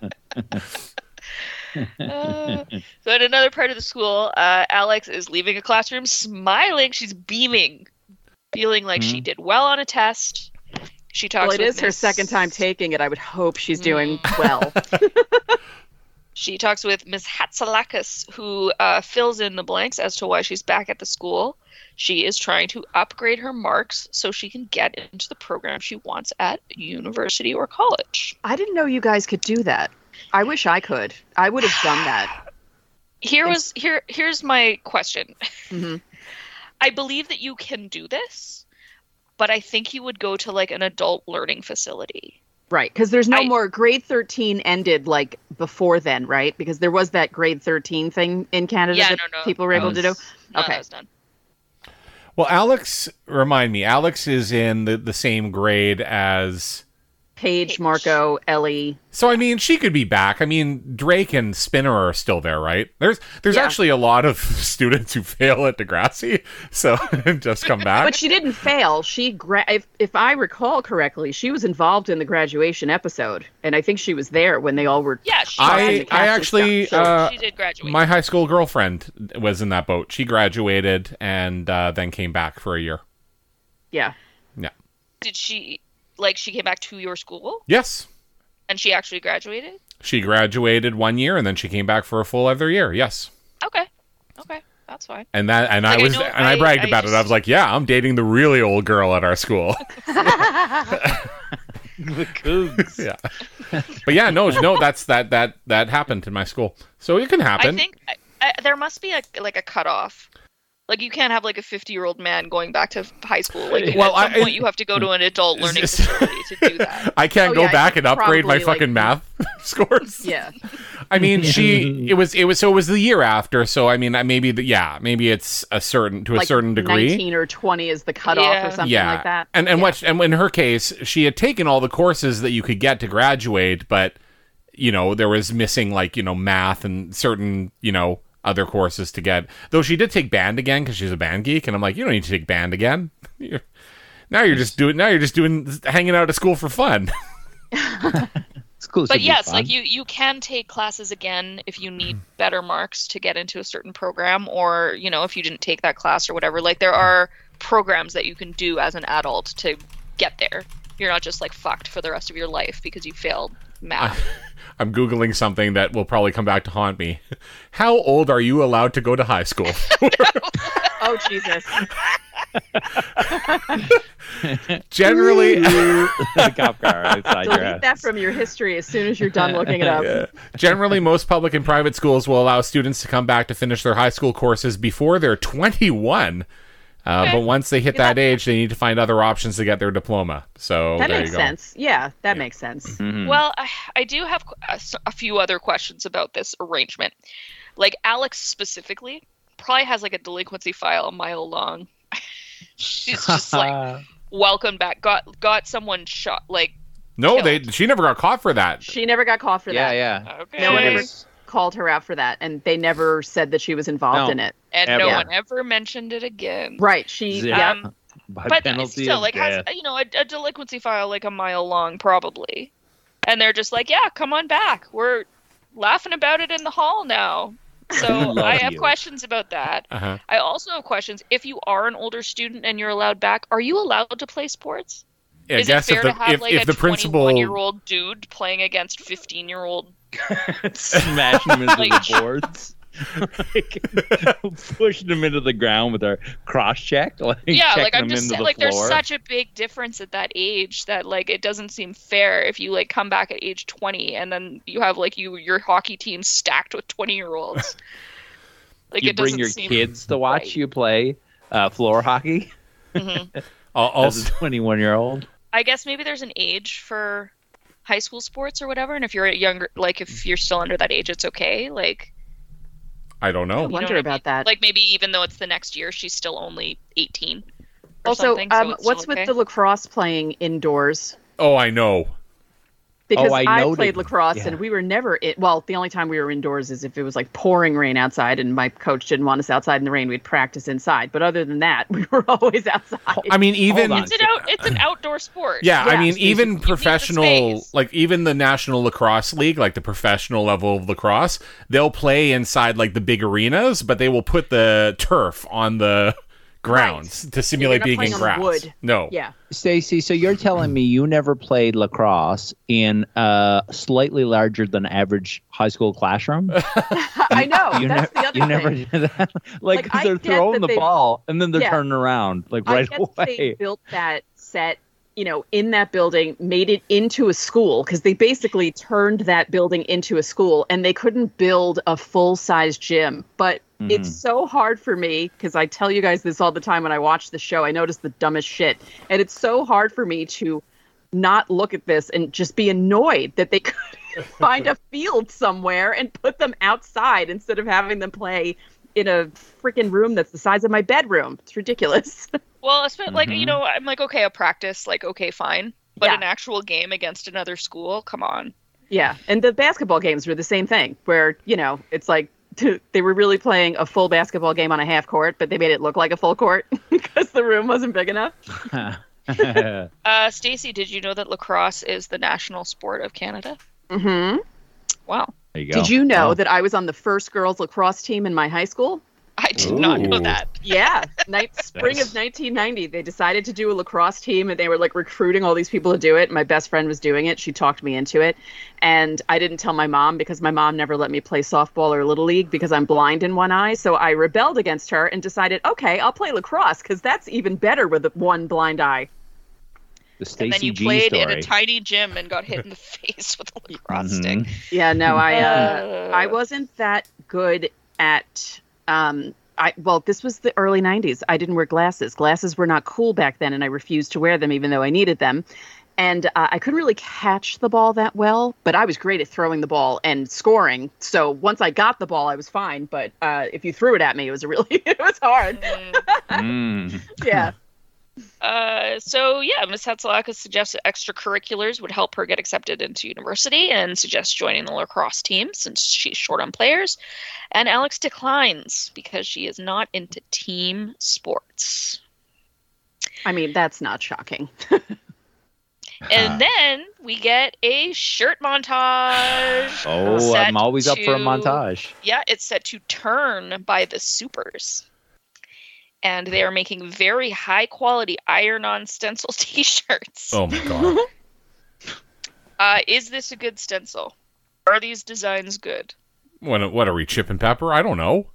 So in another part of the school, Alex is leaving a classroom smiling. She's beaming, feeling like she did well on a test. She talks Well, it with is her second time taking it. I would hope she's doing well. She talks with Miss Hatsalakis, who fills in the blanks as to why she's back at the school. She is trying to upgrade her marks so she can get into the program she wants at university or college. I didn't know you guys could do that. I wish I could. I would have done that. Here's my question. Mm-hmm. I believe that you can do this, but I think you would go to like an adult learning facility. Right, because there's no more. Grade 13 ended like before then, right? Because there was that grade 13 thing in Canada that people were able to do. No, okay. that was done. Well, Alex, remind me, Alex is in the same grade as Paige, Marco, Ellie. So, I mean, she could be back. I mean, Drake and Spinner are still there, right? There's actually a lot of students who fail at Degrassi, so just come back. But she didn't fail. If I recall correctly, she was involved in the graduation episode, and I think she was there when they all were. Yeah, she I actually, she did graduate. My high school girlfriend was in that boat. She graduated and then came back for a year. Yeah. Yeah. Did she? Like, she came back to your school? Yes. And she actually graduated? She graduated 1 year, and then she came back for a full other year. Yes. Okay, that's fine. And I bragged about it. I was like, "Yeah, I'm dating the really old girl at our school." The Cougs. Yeah. But yeah, no, that happened in my school, so it can happen. I think there must be a cutoff. Like, you can't have, like, a 50-year-old man going back to high school. Like, at some point, you have to go to an adult learning facility to do that. I can't go back and upgrade my fucking math scores. Yeah. I mean, it was the year after, so I mean, maybe it's a certain degree. 19 or 20 is the cutoff or something like that. And in her case, she had taken all the courses that you could get to graduate, but, you know, there was missing, like, you know, math and certain, you know, other courses to get. Though she did take band again because she's a band geek, and I'm like, you don't need to take band again. Now you're just doing hanging out at school for fun. But yes, like you can take classes again if you need better marks to get into a certain program, or, you know, if you didn't take that class or whatever. Like, there are programs that you can do as an adult to get there. You're not just like fucked for the rest of your life because you failed math. I'm Googling something that will probably come back to haunt me. How old are you allowed to go to high school? Oh, Jesus. Generally, the cop car outside your house. Delete that from your history as soon as you're done looking it up. Yeah. Generally, most public and private schools will allow students to come back to finish their high school courses before they're 21. But once they hit that age, they need to find other options to get their diploma. So that there makes you go. sense. Yeah, that makes sense. Mm-hmm. Well, I do have a few other questions about this arrangement. Like, Alex specifically probably has like a delinquency file a mile long. She's just like, welcome back. Got someone shot. Like, no, killed. She never got caught for that. She never got caught for that. Yeah. Okay. No one ever called her out for that, and they never said that she was involved in it. And no one ever mentioned it again. Right. She. But still, like, has, you know, a delinquency file like a mile long, probably. And they're just like, yeah, come on back. We're laughing about it in the hall now. So I have questions about that. Uh-huh. I also have questions. If you are an older student and you're allowed back, are you allowed to play sports? Yeah, Is it fair to have like a the principal 21-year-old dude playing against 15-year-old? Smashing him into the boards. Pushing him into the ground with our cross check. Like, I'm just saying, like, there's such a big difference at that age that, like, it doesn't seem fair if you, like, come back at age 20 and then you have, like, your hockey team stacked with 20-year-olds. Like, you bring your kids to watch you play floor hockey. Mm-hmm. As a 21-year-old. I guess maybe there's an age for high school sports or whatever, and if you're younger, like, if you're still under that age, it's okay. Like, I don't know. I wonder about that. Like, maybe even though it's the next year, she's still only 18. Also, so what's with the lacrosse playing indoors? Oh, I know. Because I I noted- played lacrosse yeah. and we were never the only time we were indoors is if it was like pouring rain outside and my coach didn't want us outside in the rain, we'd practice inside. But other than that, we were always outside. I mean, even Hold on. It's an outdoor sport. yeah, I Yeah. mean, even need the professional, space. like even the National Lacrosse League, like the professional level of lacrosse, they'll play inside like the big arenas, but they will put the turf on the grounds to simulate not being in playing on grass. wood. No. Yeah. Stacey, so you're telling me you never played lacrosse in a slightly larger than average high school classroom? I know. That's the other you thing. never did that. Like, Because I they're get throwing that the they- ball and then they're Yeah. turning around like I right guess they away. built that set, in that building, made it into a school because they basically turned that building into a school and they couldn't build a full-size gym. But it's so hard for me because I tell you guys this all the time when I watch the show. I notice the dumbest shit. And it's so hard for me to not look at this and just be annoyed that they could find a field somewhere and put them outside instead of having them play in a freaking room that's the size of my bedroom. It's ridiculous. Well, it's been like, I'm like, okay, a practice, like, okay, fine. But Yeah. an actual game against another school, come on. Yeah, and the basketball games were the same thing, where, it's like they were really playing a full basketball game on a half court, but they made it look like a full court because the room wasn't big enough. Stacey, did you know that lacrosse is the national sport of Canada? Mm-hmm. Wow. There you go. Did you know Oh. that I was on the first girls lacrosse team in my high school? I did not know Ooh. that. Yeah, spring of 1990, they decided to do a lacrosse team, and they were like recruiting all these people to do it. My best friend was doing it; she talked me into it, and I didn't tell my mom because my mom never let me play softball or little league because I'm blind in one eye. So I rebelled against her and decided, okay, I'll play lacrosse because that's even better with one blind eye. The And then Stacey you G played story. in a tiny gym and got hit in the face with a lacrosse stick. Yeah, no, I wasn't that good at. This was the early 90s. I didn't wear glasses. Glasses were not cool back then, and I refused to wear them even though I needed them. And I couldn't really catch the ball that well, but I was great at throwing the ball and scoring. So once I got the ball, I was fine. But if you threw it at me, it was it was hard. Yeah. Ms. Hatsalaka suggests that extracurriculars would help her get accepted into university and suggests joining the lacrosse team since she's short on players. And Alex declines because she is not into team sports. I mean, that's not shocking. And then we get a shirt montage. Oh, set I'm always up for a to- montage. Yeah, it's set to Turn by the Supers. And they are making very high quality iron-on stencil t-shirts. Oh my god. Is this a good stencil? Are these designs good? What are we, Chip and Pepper? I don't know.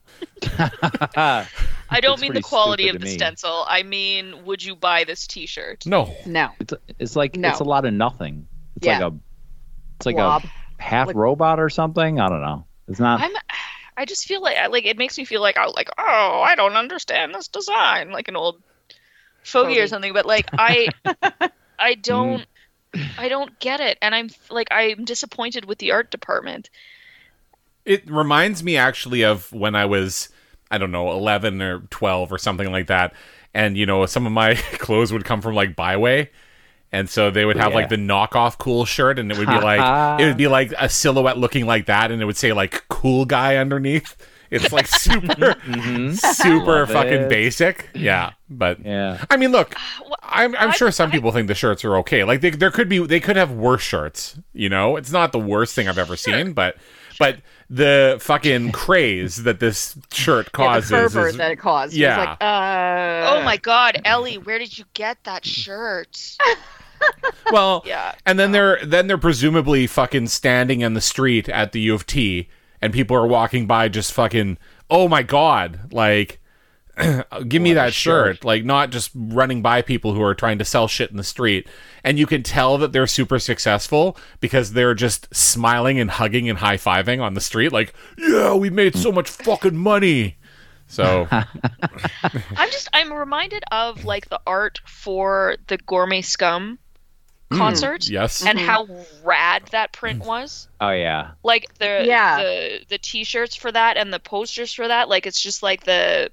I don't That's mean the pretty quality stupid of to the me. stencil. I mean, would you buy this t-shirt? No. No. It's like No. it's a lot of nothing. It's Yeah. like Blob. a half Like- robot or something. I don't know. It's not. I just feel like it makes me feel like I don't understand this design, like an old fogey or Fogey. something. But like I don't get it, and I'm disappointed with the art department. It reminds me actually of when I was, I don't know, 11 or 12 or something like that. And, some of my clothes would come from like Byway. And so they would have Yeah. like the knockoff cool shirt, and it would be like a silhouette looking like that, and it would say like cool guy underneath. It's like super Love fucking it. basic. Yeah. But Yeah. I mean, look, Well, I'm sure some people think the shirts are okay. Like they could have worse shirts, It's not the worst thing I've ever seen, but the fucking craze that this shirt causes the fervor is, that it caused. Yeah. It was like, oh my God, Ellie, where did you get that shirt? well, Yeah. and then they're presumably fucking standing in the street at the U of T, and people are walking by just fucking, oh my God, like, give me What a that shirt. shirt. Like, not just running by people who are trying to sell shit in the street. And you can tell that they're super successful because they're just smiling and hugging and high-fiving on the street. Like, yeah, we made so much fucking money. So, I'm reminded of like the art for the Gourmet Scum concert yes. and how rad that print was. Oh yeah. Like Yeah. the t-shirts for that and the posters for that, like it's just like the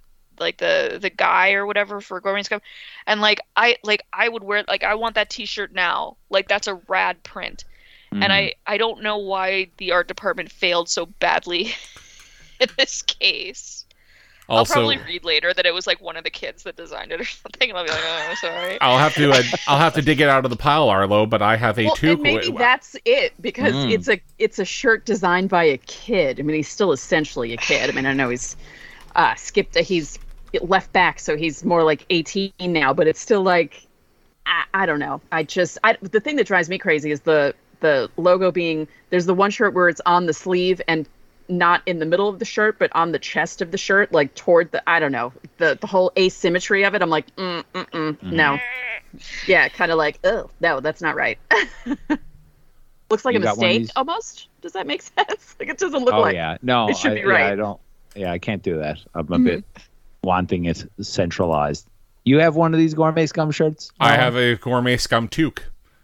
guy or whatever for Gourmet Scum, and I would wear, like, I want that t-shirt now. Like, that's a rad print. And I don't know why the art department failed so badly in this case. Also, I'll probably read later that it was like one of the kids that designed it or something, and I'll be like, oh, sorry. I'll have to dig it out of the pile, Arlo. But I have a too. And maybe that's it, because it's a shirt designed by a kid. I mean, he's still essentially a kid. I mean, I know he's he's left back, so he's more like 18 now. But it's still like, I don't know. The thing that drives me crazy is the logo being, there's the one shirt where it's on the sleeve and not in the middle of the shirt, but on the chest of the shirt, like toward the, I don't know, the whole asymmetry of it. I'm like, no. Yeah, kind of like, oh, no, that's not right. Looks like a mistake, almost. Does that make sense? Like, it doesn't look like it should be right. I can't do that. I'm a bit wanting it centralized. You have one of these Gourmet Scum shirts? I have a Gourmet Scum toque.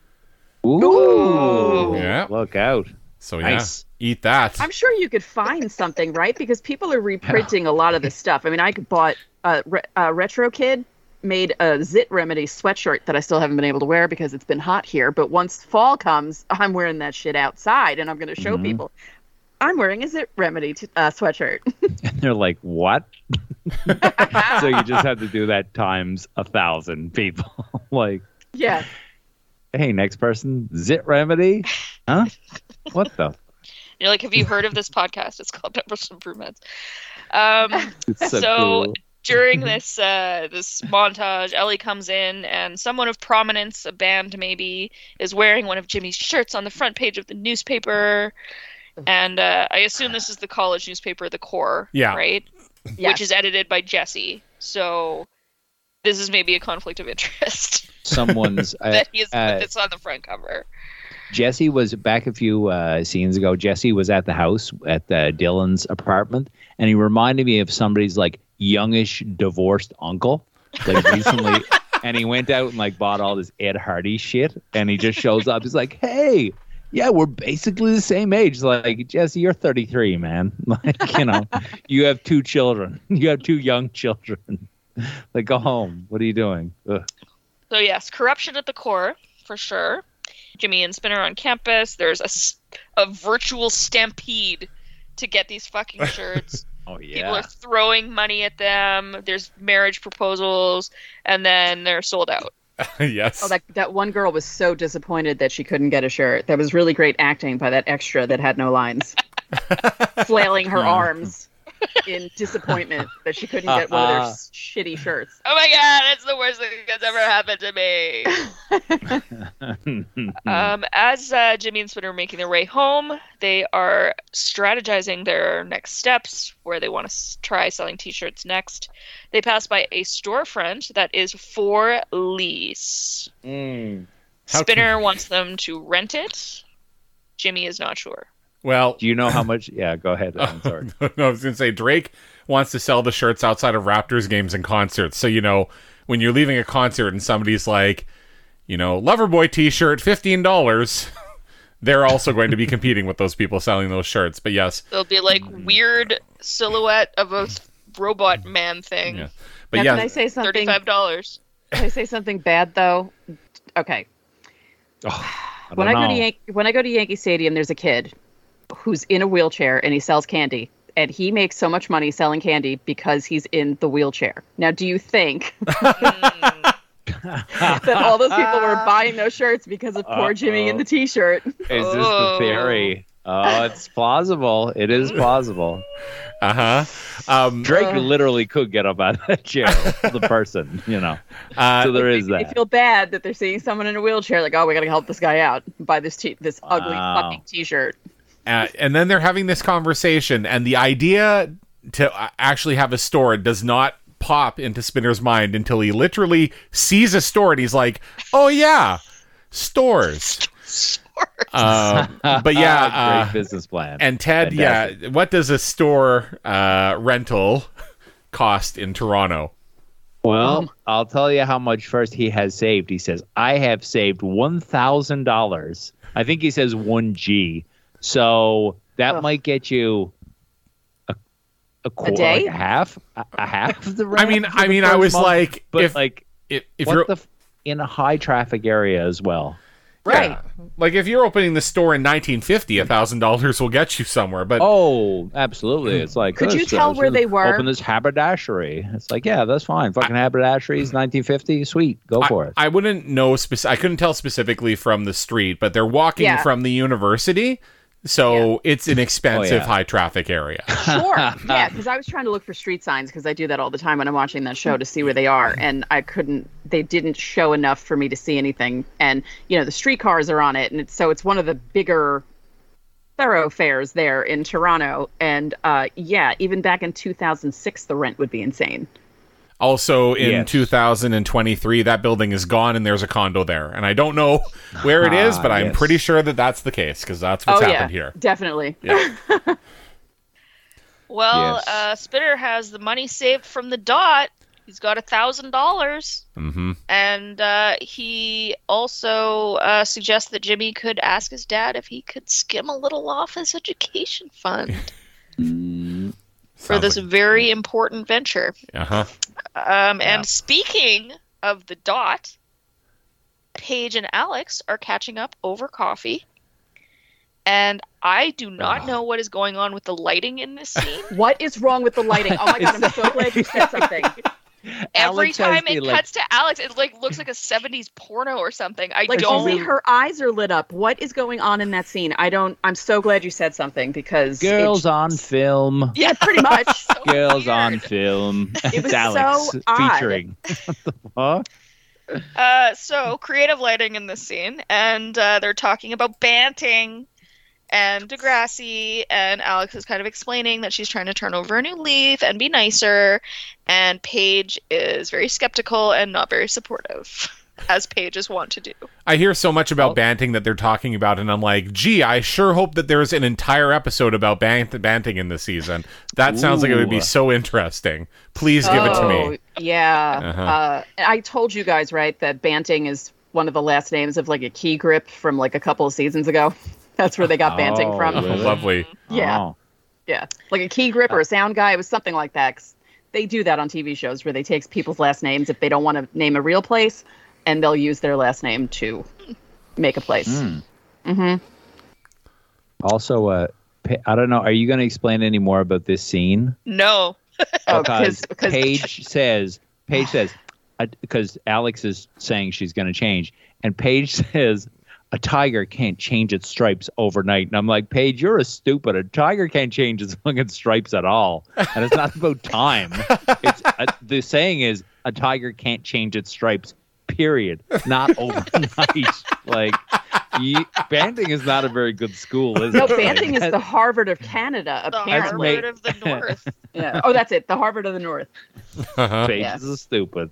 Ooh. Yeah. Look out. So nice. Eat that. I'm sure you could find something, right? Because people are reprinting a lot of this stuff. I mean, I bought Retro Kid made a Zit Remedy sweatshirt that I still haven't been able to wear because it's been hot here. But once fall comes, I'm wearing that shit outside, and I'm going to show people I'm wearing a Zit Remedy sweatshirt. And they're like, what? So you just have to do that times 1,000 people. Like, yeah. Hey, next person, Zit Remedy? Huh? What the? You're like, have you heard of this podcast? It's called Numbers Improvements. It's so cool. During this this montage, Ellie comes in, and someone of prominence, a band maybe, is wearing one of Jimmy's shirts on the front page of the newspaper. And I assume this is the college newspaper, The Core, right? Yes. Which is edited by Jesse. So this is maybe a conflict of interest. Someone's that he is put this on the front cover. Jesse was back a few scenes ago. Jesse was at the house at Dylan's apartment, and he reminded me of somebody's like youngish divorced uncle, like recently. And he went out and like bought all this Ed Hardy shit, and he just shows up. He's like, "Hey, yeah, we're basically the same age." Like, Jesse, you're 33, man. Like, you know, you have 2 children. You have 2 young children. Like, go home. What are you doing? Ugh. So yes, corruption at the Core for sure. Jimmy and Spinner on campus. There's a virtual stampede to get these fucking shirts. Oh, yeah. People are throwing money at them. There's marriage proposals, and then they're sold out. Yes. Oh, that one girl was so disappointed that she couldn't get a shirt. That was really great acting by that extra that had no lines. Flailing her arms in disappointment that she couldn't get one of their shitty shirts. Oh my god, it's the worst thing that's ever happened to me. As Jimmy and Spinner are making their way home, they are strategizing their next steps, where they want to try selling t-shirts next. They pass by a storefront that is for lease. Spinner wants them to rent it. Jimmy is not sure. Well, do you know how much? Yeah, go ahead. I'm sorry. No, I was going to say, Drake wants to sell the shirts outside of Raptors games and concerts. So, you know, when you're leaving a concert and somebody's like, you know, Loverboy t-shirt, $15, they're also going to be competing with those people selling those shirts. But yes. There'll be like weird silhouette of a robot man thing. Yeah. But now, yeah, can I say something? $35. Can I say something bad, though? Okay. When I go to Yankee Stadium, there's a kid who's in a wheelchair and he sells candy, and he makes so much money selling candy because he's in the wheelchair. Now, do you think that all those people were buying those shirts because of poor Jimmy in the t-shirt? Is this the theory? Oh, it's plausible. It is plausible. Drake literally could get up out of that chair, the person, you know. So there is that. They feel bad that they're seeing someone in a wheelchair, like, oh, we got to help this guy out, buy this ugly fucking t-shirt. And then they're having this conversation, and the idea to actually have a store does not pop into Spinner's mind until he literally sees a store, and he's like, oh yeah, stores. But yeah, great business plan. And Ted, fantastic. What does a store rental cost in Toronto? Well, I'll tell you how much first he has saved. He says, I have saved $1,000. I think he says 1G. So that might get you a quarter, day? like a half of the rent. I mean, I was month. But if you're in a high traffic area as well. Right. Yeah. Like if you're opening the store in 1950, $1,000 will get you somewhere. But absolutely. It's like, could you tell where they were? Open this haberdashery. It's like, yeah, that's fine. Fucking haberdasheries, 1950, sweet, go for it. I wouldn't know. I couldn't tell specifically from the street, but they're walking from the university. So it's an expensive, high traffic area. Sure. Yeah, because I was trying to look for street signs because I do that all the time when I'm watching that show to see where they are. And they didn't show enough for me to see anything. And, the streetcars are on it. And it's one of the bigger thoroughfares there in Toronto. And even back in 2006, the rent would be insane. Also, in 2023, that building is gone and there's a condo there. And I don't know where it is, but I'm pretty sure that that's the case because that's what's happened here. Definitely. Yeah. Well, Spinner has the money saved from the Dot. He's got $1,000. Mm-hmm. And he also suggests that Jimmy could ask his dad if he could skim a little off his education fund for this very important venture. Uh-huh. And speaking of the Dot, Paige and Alex are catching up over coffee. And I do not know what is going on with the lighting in this scene. What is wrong with the lighting? Oh my God, I'm so glad you said something. Every time it cuts to Alex, it looks like a 70s porno or something. Only her eyes are lit up. What is going on in that scene? I'm so glad you said something because girls on film. Yeah, pretty much. So girls weird. On film. It was Alex so odd. featuring. What the fuck? So creative lighting in this scene, and they're talking about banting and Degrassi, and Alex is kind of explaining that she's trying to turn over a new leaf and be nicer, and Paige is very skeptical and not very supportive, as Paiges want to do. I hear so much about banting that they're talking about, and I'm like, gee, I sure hope that there's an entire episode about banting in this season. That sounds like it would be so interesting. Please give it to me. Yeah. Uh-huh. I told you guys, right, that banting is one of the last names of a key grip from a couple of seasons ago. That's where they got banting from. Really? Lovely. Yeah. Oh. Yeah. Like a key grip or a sound guy. It was something like that. 'Cause they do that on TV shows where they take people's last names if they don't want to name a real place, and they'll use their last name to make a place. Mm-hmm. Also, I don't know. Are you going to explain any more about this scene? No. Because Paige says, because Alex is saying she's going to change, and Paige says, a tiger can't change its stripes overnight. And I'm like, Paige, you're a stupid. A tiger can't change its fucking stripes at all. And it's not about time. It's the saying is a tiger can't change its stripes, period. Not overnight. Banting is not a very good school, is it? No, Banting is the Harvard of Canada, apparently. The Harvard of the North. Yeah. Oh, that's it. The Harvard of the North. Paige is stupid.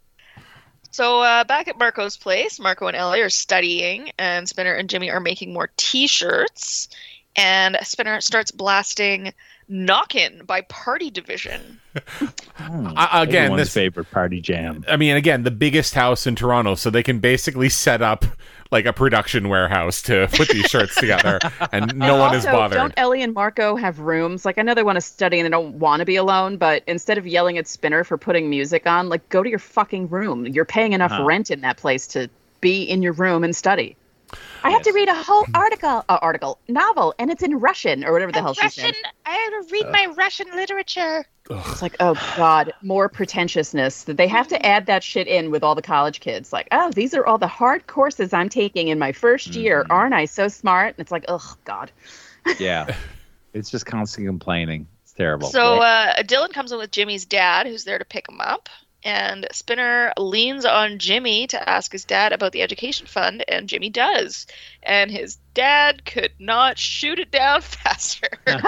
So back at Marco's place, Marco and Ellie are studying, and Spinner and Jimmy are making more T-shirts. And Spinner starts blasting "Knockin'" by Party Division. Again, everyone's favorite party jam. I mean, again, the biggest house in Toronto, so they can basically set up a production warehouse to put these shirts together, and no one is bothered. Don't Ellie and Marco have rooms? I know they want to study and they don't want to be alone, but instead of yelling at Spinner for putting music on, go to your fucking room. You're paying enough rent in that place to be in your room and study. I have to read a whole novel, and it's in Russian or whatever the hell she said. I have to read my Russian literature. It's oh God, more pretentiousness. That they have to add that shit in with all the college kids. These are all the hard courses I'm taking in my first year. Aren't I so smart? And it's oh God. Yeah, it's just constant complaining. It's terrible. So Dylan comes in with Jimmy's dad, who's there to pick him up. And Spinner leans on Jimmy to ask his dad about the education fund, and Jimmy does. And his dad could not shoot it down faster.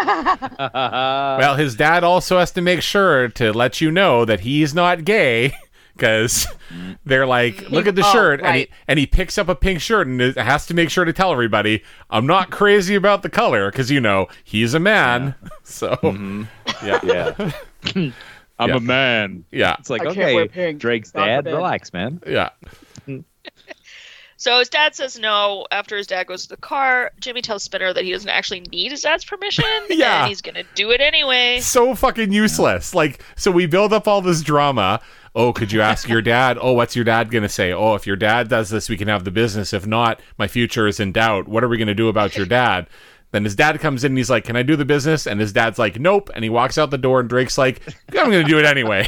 Well, his dad also has to make sure to let you know that he's not gay, because they're look at the shirt, right. and he picks up a pink shirt and has to make sure to tell everybody, I'm not crazy about the color, because, he's a man. Yeah. So, yeah. I'm a man. Yeah. It's okay, Drake's dad, relax, man. Yeah. So his dad says no. After his dad goes to the car, Jimmy tells Spinner that he doesn't actually need his dad's permission. Yeah. And he's going to do it anyway. So fucking useless. Like, so we build up all this drama. Oh, could you ask your dad? Oh, what's your dad going to say? Oh, if your dad does this, we can have the business. If not, my future is in doubt. What are we going to do about your dad? Then his dad comes in and he's like, can I do the business? And his dad's like, nope. And he walks out the door and Drake's like, I'm going to do it anyway.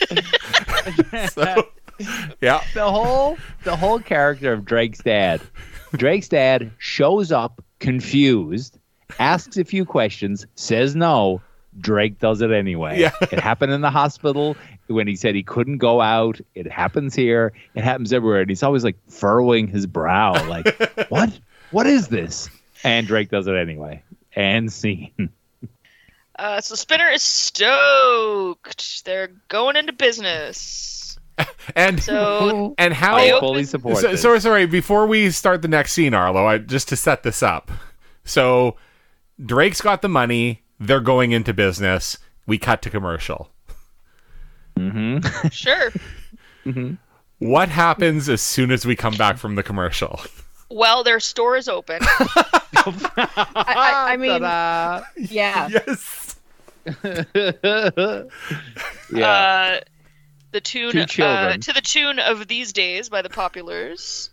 So, yeah. The whole character of Drake's dad. Drake's dad shows up confused, asks a few questions, says no. Drake does it anyway. Yeah. It happened in the hospital when he said he couldn't go out. It happens here. It happens everywhere. And he's always like furrowing his brow. Like, what? What is this? And Drake does it anyway. And scene. So Spinner is stoked. They're going into business. And how I fully support this. So sorry, before we start the next scene, Arlo, just to set this up. So Drake's got the money. They're going into business. We cut to commercial. Mm-hmm. Sure. Mm-hmm. What happens as soon as we come back from the commercial? Well, their store is open. I mean, Ta-da. yeah. Yes. Yeah. The tune Two children. to the tune of These Days by the Populars.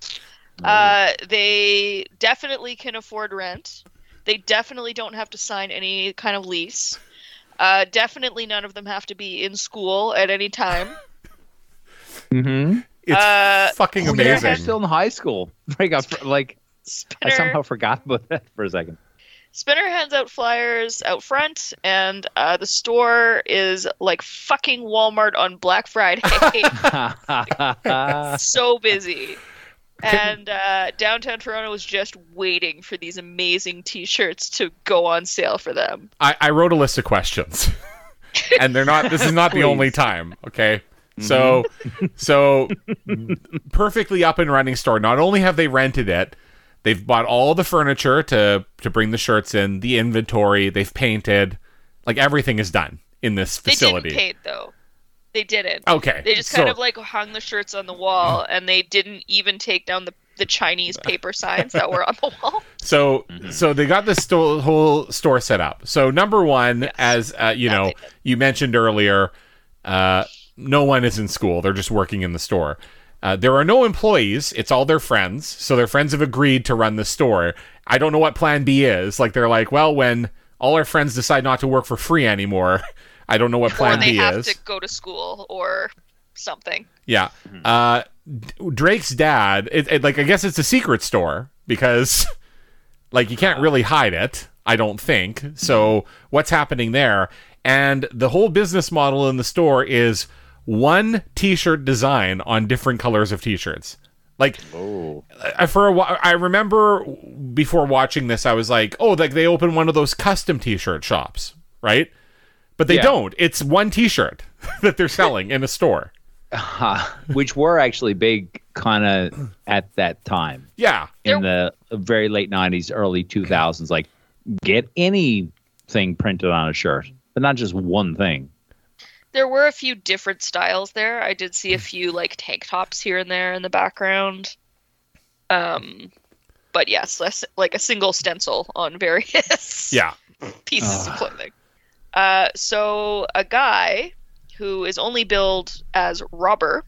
They definitely can afford rent. They definitely don't have to sign any kind of lease. Definitely none of them have to be in school at any time. Mm-hmm. It's fucking Yeah, amazing. they're still in high school. I Spinner, somehow forgot about that for a second. Spinner hands out flyers out front, and the store is like fucking Walmart on Black Friday. So busy. And downtown Toronto was just waiting for these amazing T-shirts to go on sale for them. I wrote a list of questions, and this is not the only time. Okay, so perfectly up and running store. Not only have they rented it, they've bought all the furniture to bring the shirts in, the inventory. They've painted, like everything is done in this facility. They didn't paint though. They didn't. Okay, They just kind of like hung the shirts on the wall, and they didn't even take down the Chinese paper signs that were on the wall. So they got this whole store set up. So number one, as you mentioned earlier, no one is in school. They're just working in the store. There are no employees. It's all their friends. So their friends have agreed to run the store. I don't know what plan B is. Like, they're like, well, when all our friends decide not to work for free anymore, I don't know what plan B is. Or they have to go to school or something. Yeah. Drake's dad, I guess it's a secret store because, like, you can't really hide it, I don't think. So what's happening there? And the whole business model in the store is one T-shirt design on different colors of T-shirts. Like, for a while, I remember before watching this, I was like, oh, like they open one of those custom T-shirt shops, right? But they don't. It's one T-shirt that they're selling in a store. Which were actually big kind of at that time. Yeah. In the very late 90s, early 2000s. Like, get anything printed on a shirt, but not just one thing. There were a few different styles there. I did see a few like tank tops here and there in the background. But yes, less like a single stencil on various pieces of clothing. So a guy who is only billed as Robber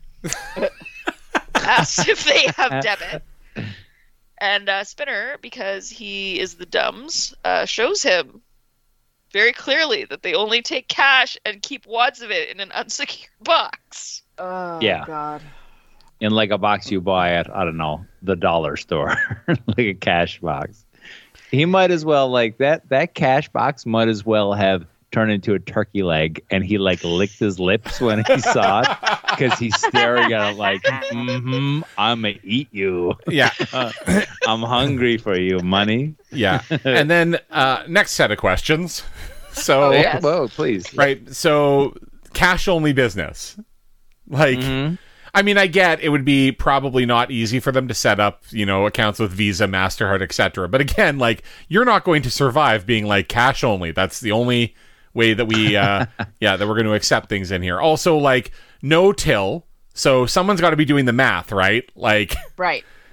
asks if they have debit. And Spinner, because he is the dumbs, shows him very clearly that they only take cash and keep wads of it in an unsecure box. Oh, Yeah. God. In like a box you buy at, I don't know, the dollar store. Like a cash box. He might as well, like, that cash box might as well have turned into a turkey leg, and he like licked his lips when he saw it because he's staring at it like, I'm gonna eat you. Yeah. I'm hungry for you, money. Yeah. And then next set of questions. So, yes. Whoa, please. right. So cash only business. Like, I mean, I get it would be probably not easy for them to set up, accounts with Visa, MasterCard, etc. But again, like, you're not going to survive being like cash only. That's the only way that we, that we're going to accept things in here. Also, like, no till. So someone's got to be doing the math, right? Like, Right.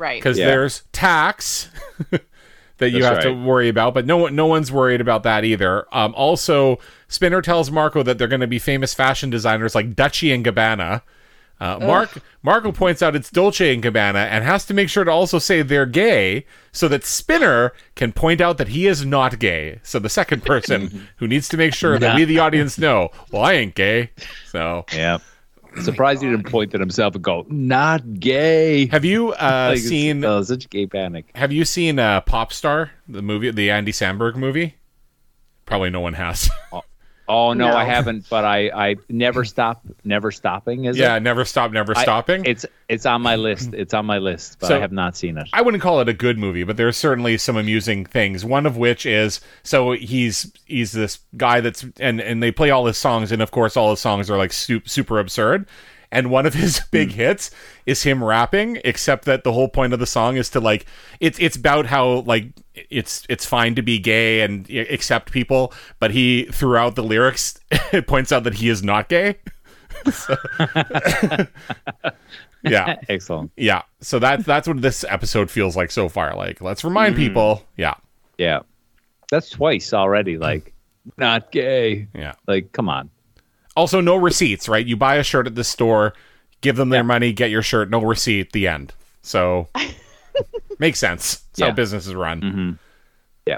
Right. Because there's tax that you have to worry about, but no one's worried about that either. Also, Spinner tells Marco that they're going to be famous fashion designers like Dutchie and Gabbana. Marco points out it's Dolce and Gabbana and has to make sure to also say they're gay so that Spinner can point out that he is not gay. So the second person who needs to make sure that we, the audience, know, well, I ain't gay. So yeah. Surprised he didn't point at himself and go, not gay. Have you seen such gay panic? Have you seen Pop Star, the movie, the Andy Samberg movie? Probably no one has. Oh no, I haven't. But I never stopping. Is it? Yeah, never stopping. It's on my list. It's on my list, but I have not seen it. I wouldn't call it a good movie, but there's certainly some amusing things. One of which is he's this guy that's and they play all his songs, and of course all his songs are like super absurd. And one of his big hits is him rapping, except that the whole point of the song is to like it's about how like it's fine to be gay and accept people, but he throughout the lyrics points out that he is not gay. Yeah. Excellent. Yeah. So that's what this episode feels like so far. Like, let's remind people. Yeah. Yeah. That's twice already. Like, not gay. Yeah. Like, come on. Also, no receipts, right? You buy a shirt at the store, give them their money, get your shirt, no receipt, the end. So, makes sense. That's how businesses run. Mm-hmm. Yeah.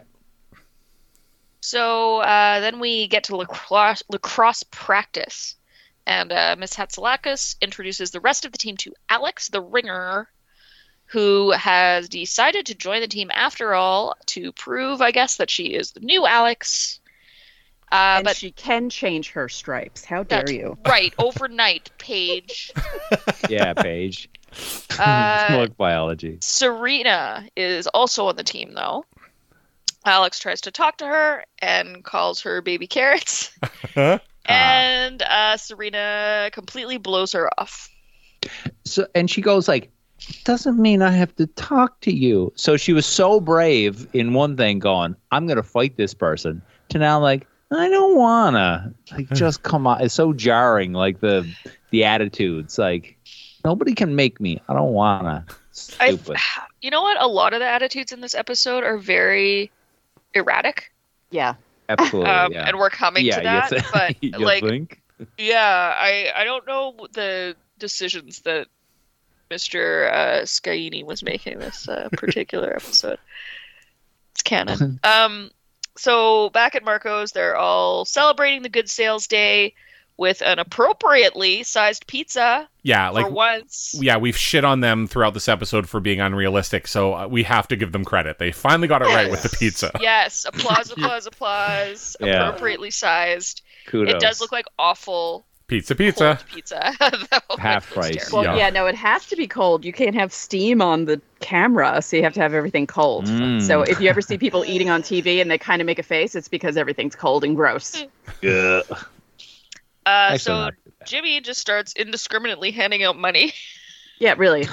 So then we get to lacrosse practice. And Miss Hatsalakis introduces the rest of the team to Alex, the ringer, who has decided to join the team after all to prove, I guess, that she is the new Alex. But she can change her stripes. How dare you? Right, overnight, Paige. Yeah, Paige. Look, biology. Serena is also on the team, though. Alex tries to talk to her and calls her baby carrots. And Serena completely blows her off. So, and she goes like, doesn't mean I have to talk to you. So she was so brave in one thing going, I'm going to fight this person, to now like, I don't wanna. Like, just come on. It's so jarring, like the attitudes. Like, nobody can make me. I don't wanna. Stupid. You know what? A lot of the attitudes in this episode are very erratic. Yeah. Absolutely. Yeah. And we're coming to that. But you like, think? Yeah, I don't know the decisions that Mr. Scaini was making this particular episode. It's canon. So back at Marco's, they're all celebrating the good sales day with an appropriately sized pizza. Yeah, like for once. Yeah, we've shit on them throughout this episode for being unrealistic, so we have to give them credit. They finally got it right with the pizza. Yes, applause. Yeah. Appropriately sized. Kudos. It does look like awful Pizza. cold pizza. Half price. Well, yeah, no, it has to be cold. You can't have steam on the camera, so you have to have everything cold. So if you ever see people eating on TV and they kind of make a face, it's because everything's cold and gross. Yeah. So Jimmy just starts indiscriminately handing out money. Yeah, really.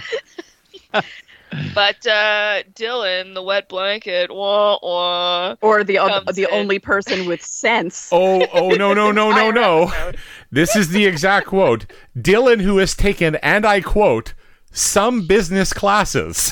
But Dylan, the wet blanket, or the only person with sense. Oh no. This is the exact quote. Dylan, who has taken, and I quote, some business classes.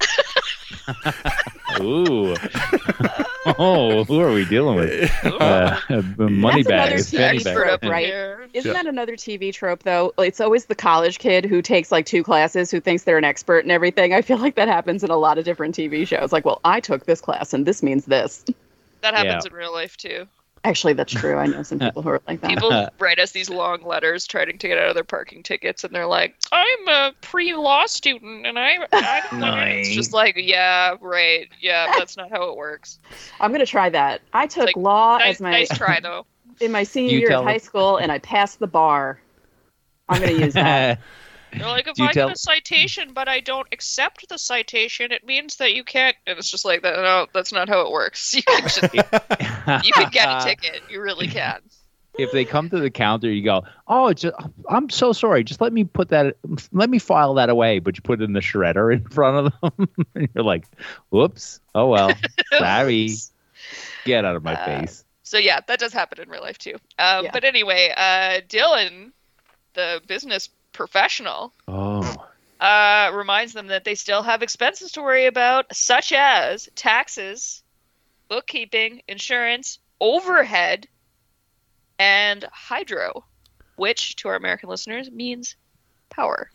Ooh. Oh, who are we dealing with? Money That's bag. another TV trope, right? Isn't that another TV trope, though? It's always the college kid who takes like 2 classes who thinks they're an expert and everything. I feel like that happens in a lot of different TV shows. Like, well, I took this class and this means this. That happens in real life, too. Actually, that's true. I know some people who are like that. People write us these long letters trying to get out of their parking tickets, and they're like, I'm a pre-law student, and I It's just like, yeah, right. Yeah, that's not how it works. I'm going to try that. I took law as my... Nice try, though. In my senior year of high school, and I passed the bar. I'm going to use that. They're like, if I get a citation, but I don't accept the citation, it means that you can't. And it's just like, no, that's not how it works. You can get a ticket. You really can. If they come to the counter, you go, I'm so sorry. Just let me file that away. But you put it in the shredder in front of them. And you're like, whoops. Oh, well. Sorry. Get out of my face. So, yeah, that does happen in real life, too. But anyway, Dylan, the business professional. Oh. reminds them that they still have expenses to worry about, such as taxes, bookkeeping, insurance, overhead, and hydro, which to our American listeners means power.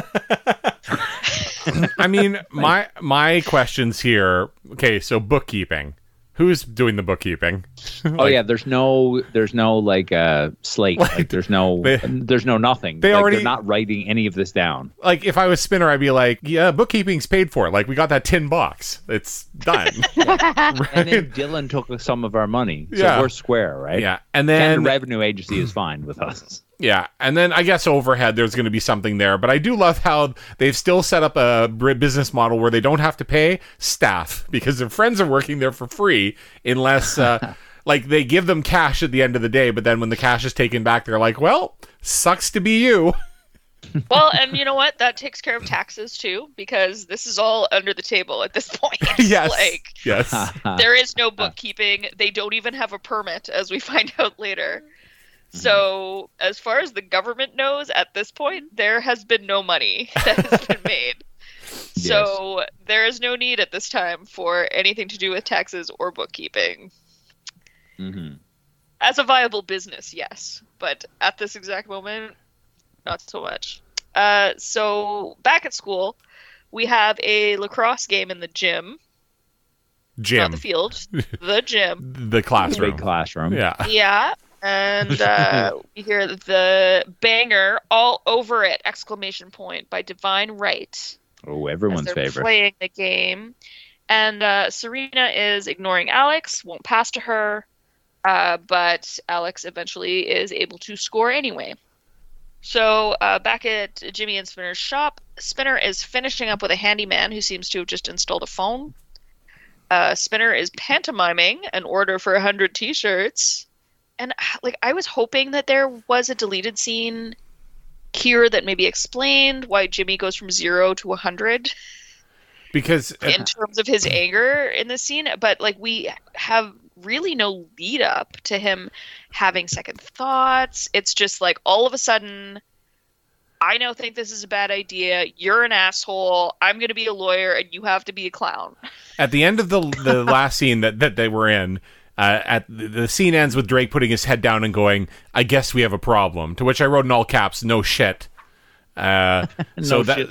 I mean, my questions here. Okay, so bookkeeping. Who's doing the bookkeeping? There's no like slate. Like there's no nothing. They're not writing any of this down. Like if I was Spinner, I'd be like, yeah, bookkeeping's paid for. Like we got that $10. It's done. Right? And then Dylan took some of our money, so we're square, right? Yeah, and then the revenue agency is fine with us. Yeah, and then I guess overhead, there's going to be something there. But I do love how they've still set up a business model where they don't have to pay staff because their friends are working there for free unless, like, they give them cash at the end of the day. But then when the cash is taken back, they're like, well, sucks to be you. Well, and you know what? That takes care of taxes, too, because this is all under the table at this point. Yes. Yes. There is no bookkeeping. They don't even have a permit, as we find out later. So, as far as the government knows, at this point, there has been no money that has been made. Yes. So, there is no need at this time for anything to do with taxes or bookkeeping. Mm-hmm. As a viable business, yes. But at this exact moment, not so much. So, back at school, we have a lacrosse game in the gym. Not the field. The gym. The classroom. Big classroom. Yeah. Yeah. And we hear the banger all over it! ! By Divine Right. Oh, everyone's favorite. Playing the game, and Serena is ignoring Alex, won't pass to her, but Alex eventually is able to score anyway. So back at Jimmy and Spinner's shop, Spinner is finishing up with a handyman who seems to have just installed a phone. Spinner is pantomiming an order for 100 t-shirts. And like I was hoping that there was a deleted scene here that maybe explained why Jimmy goes from 0 to 100. Because in terms of his anger in this scene, but like we have really no lead up to him having second thoughts. It's just like all of a sudden, I now think this is a bad idea. You're an asshole. I'm going to be a lawyer, and you have to be a clown. At the end of the last scene that they were in. At the scene ends with Drake putting his head down and going, I guess we have a problem. To which I wrote in all caps, no shit. So Drake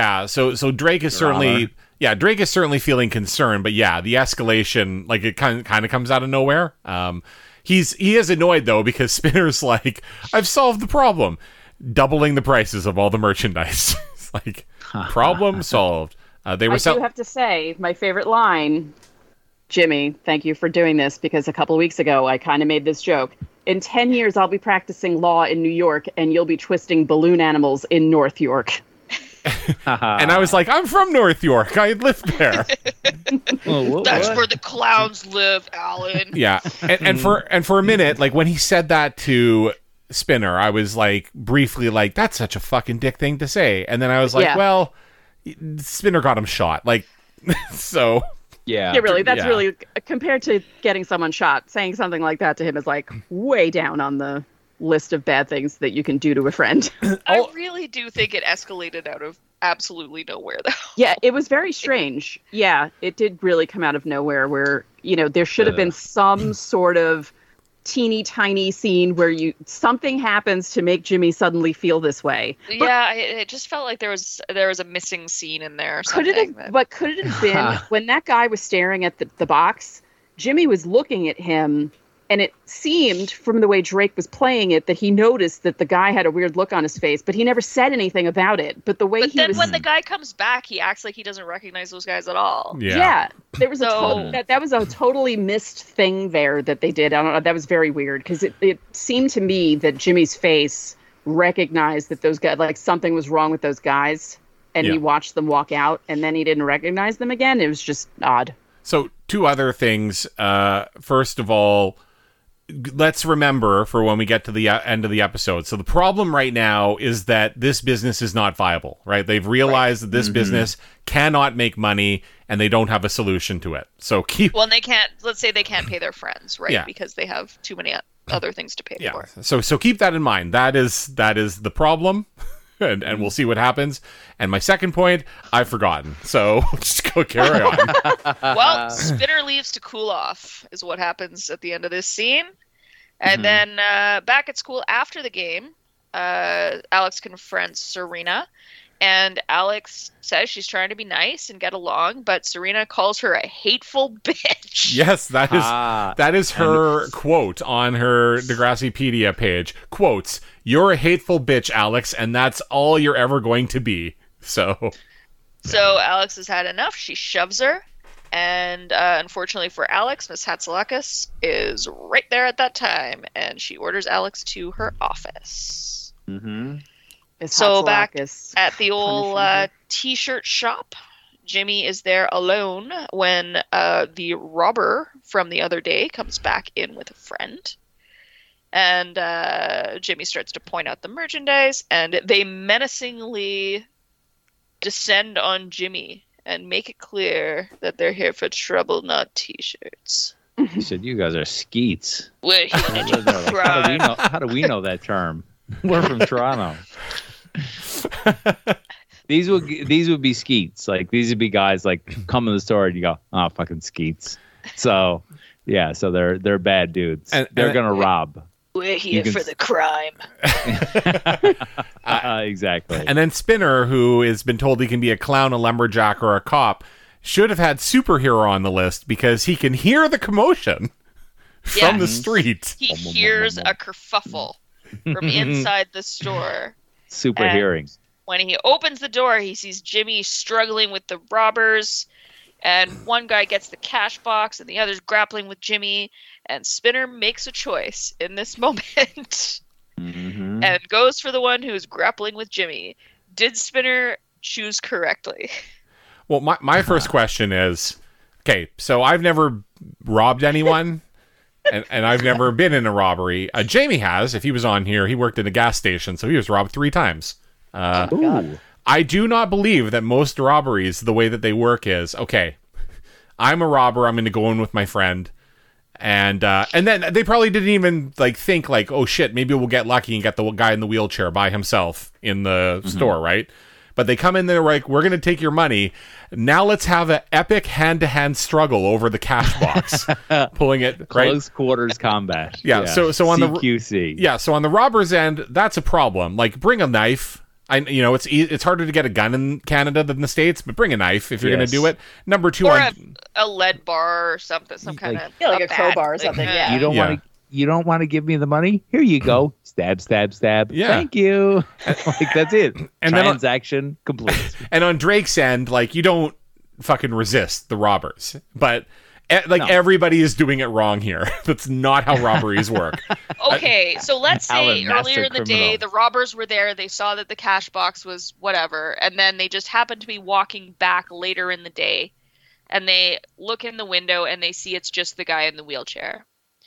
is Drake is certainly feeling concerned, but yeah, the escalation, like it kind of comes out of nowhere. He is annoyed though because Spinner's like, I've solved the problem, doubling the prices of all the merchandise. It's like problem solved. I do have to say, my favorite line. Jimmy, thank you for doing this because a couple of weeks ago I kind of made this joke. In 10 years, I'll be practicing law in New York and you'll be twisting balloon animals in North York. And I was like, I'm from North York. I lived there. That's where the clowns live, Alan. Yeah. And for a minute, like when he said that to Spinner, I was like briefly like, that's such a fucking dick thing to say. And then I was like, well, Spinner got him shot. Like, so... Yeah, really. That's really, compared to getting someone shot, saying something like that to him is like way down on the list of bad things that you can do to a friend. I really do think it escalated out of absolutely nowhere, though. Yeah, it was very strange. Yeah, it did really come out of nowhere where, there should have been some sort of teeny tiny scene where something happens to make Jimmy suddenly feel this way. Yeah, it just felt like there was a missing scene in there. Could it have been when that guy was staring at the box? Jimmy was looking at him, and it seemed from the way Drake was playing it that he noticed that the guy had a weird look on his face, but he never said anything about it. But when the guy comes back, he acts like he doesn't recognize those guys at all. Yeah. There was that was a totally missed thing there that they did. I don't know. That was very weird because it seemed to me that Jimmy's face recognized that those guys, like something was wrong with those guys, and he watched them walk out, and then he didn't recognize them again. It was just odd. So 2 other things. First of all, let's remember for when we get to the end of the episode. So the problem right now is that this business is not viable, right? They've realized that this business cannot make money and they don't have a solution to it. So and they can't, let's say they can't pay their friends, right? Yeah. Because they have too many other things to pay for. So keep that in mind. That is the problem. and we'll see what happens. And my second point, I've forgotten. So just go carry on. Well, Spinner leaves to cool off is what happens at the end of this scene. And then back at school after the game, Alex confronts Serena. And Alex says she's trying to be nice and get along, but Serena calls her a hateful bitch. Yes, that is her quote on her Degrassipedia page. Quotes, "You're a hateful bitch, Alex, and that's all you're ever going to be." So Alex has had enough. She shoves her. And unfortunately for Alex, Miss Hatsalakis is right there at that time, and she orders Alex to her office. Mm-hmm. So back at the old T-shirt shop, Jimmy is there alone when the robber from the other day comes back in with a friend. And Jimmy starts to point out the merchandise, and they menacingly descend on Jimmy and make it clear that they're here for trouble, not T-shirts. He said, "You guys are skeets." We're here to crime. How do we know that term? We're from Toronto. These would be skeets. Like, these would be guys like come in the store and you go, "Oh, fucking skeets." So yeah, so they're bad dudes. And they're gonna rob. We're here for the crime. Exactly. And then Spinner, who has been told he can be a clown, a lumberjack, or a cop, should have had superhero on the list because he can hear the commotion from the street. He hears a kerfuffle from inside the store. Super hearing. When he opens the door, he sees Jimmy struggling with the robbers, and one guy gets the cash box and the other's grappling with Jimmy, and Spinner makes a choice in this moment and goes for the one who's grappling with Jimmy. Did Spinner choose correctly? Well, my first question is, okay, so I've never robbed anyone. And I've never been in a robbery. Jamie has. If he was on here, he worked at a gas station, so he was robbed 3 times. I do not believe that most robberies, the way that they work is, okay, I'm a robber, I'm going to go in with my friend, and then they probably didn't even think oh shit, maybe we'll get lucky and get the guy in the wheelchair by himself in the store, right? But they come in there like, we're going to take your money. Now let's have an epic hand-to-hand struggle over the cash box, pulling it right. Close quarters combat. Yeah. So on CQC. So on the robber's end, that's a problem. Like, bring a knife. It's harder to get a gun in Canada than the States, but bring a knife if you're going to do it. Number 2, or a lead bar or something, some kind of like a crowbar or something. Yeah. You don't want to give me the money? Here you go. Stab, stab, stab. Yeah. Thank you. That's it. And transaction complete. And on Drake's end, you don't fucking resist the robbers. But everybody is doing it wrong here. That's not how robberies work. Okay, so let's say earlier in the day, the robbers were there. They saw that the cash box was whatever. And then they just happened to be walking back later in the day. And they look in the window and they see it's just the guy in the wheelchair.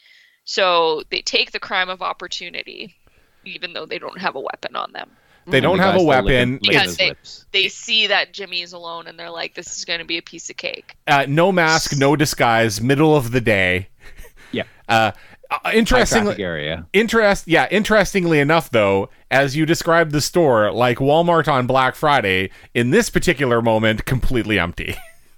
So they take the crime of opportunity, even though they don't have a weapon on them. They don't have a weapon. They see that Jimmy's alone, and they're like, this is going to be a piece of cake. No mask, no disguise, middle of the day. Yeah. Interestingly enough, though, as you described the store, like Walmart on Black Friday, in this particular moment, completely empty.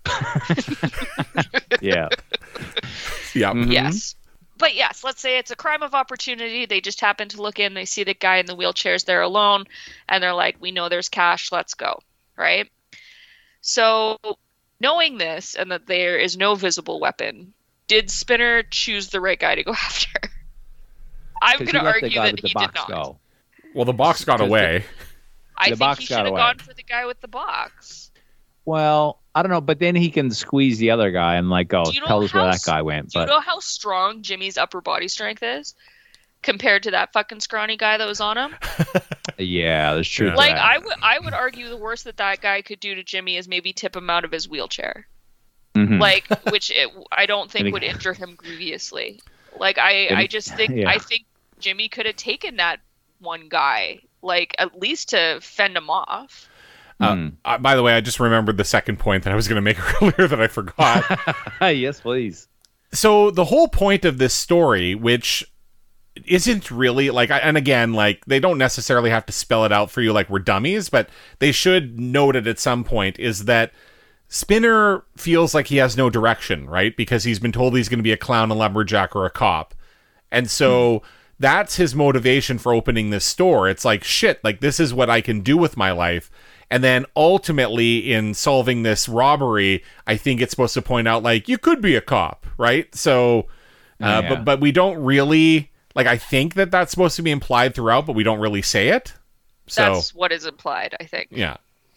Yeah. Yeah. Mm-hmm. Yes. But yes, let's say it's a crime of opportunity. They just happen to look in. They see the guy in the wheelchair's there alone. And they're like, we know there's cash. Let's go. Right? So knowing this and that there is no visible weapon, did Spinner choose the right guy to go after? I'm going to argue that he did not. Go. Well, the box got away. I think he should have gone for the guy with the box. Well, I don't know, but then he can squeeze the other guy and tell us where that guy went. Do you know how strong Jimmy's upper body strength is compared to that fucking scrawny guy that was on him? Yeah, that's true. I would argue the worst that guy could do to Jimmy is maybe tip him out of his wheelchair. Which I don't think would injure him grievously. I think Jimmy could have taken that one guy, at least to fend him off. By the way, I just remembered the second point that I was going to make earlier that I forgot. Yes, please. So the whole point of this story, which isn't really like, and again, like they don't necessarily have to spell it out for you like we're dummies, but they should note it at some point, is that Spinner feels like he has no direction, right? Because he's been told he's going to be a clown, a lumberjack, or a cop. And so that's his motivation for opening this store. It's like, shit, like this is what I can do with my life. And then ultimately in solving this robbery, I think it's supposed to point out like, you could be a cop, right? So, but we don't really, like, I think that that's supposed to be implied throughout, but we don't really say it. So that's what is implied, I think. Yeah.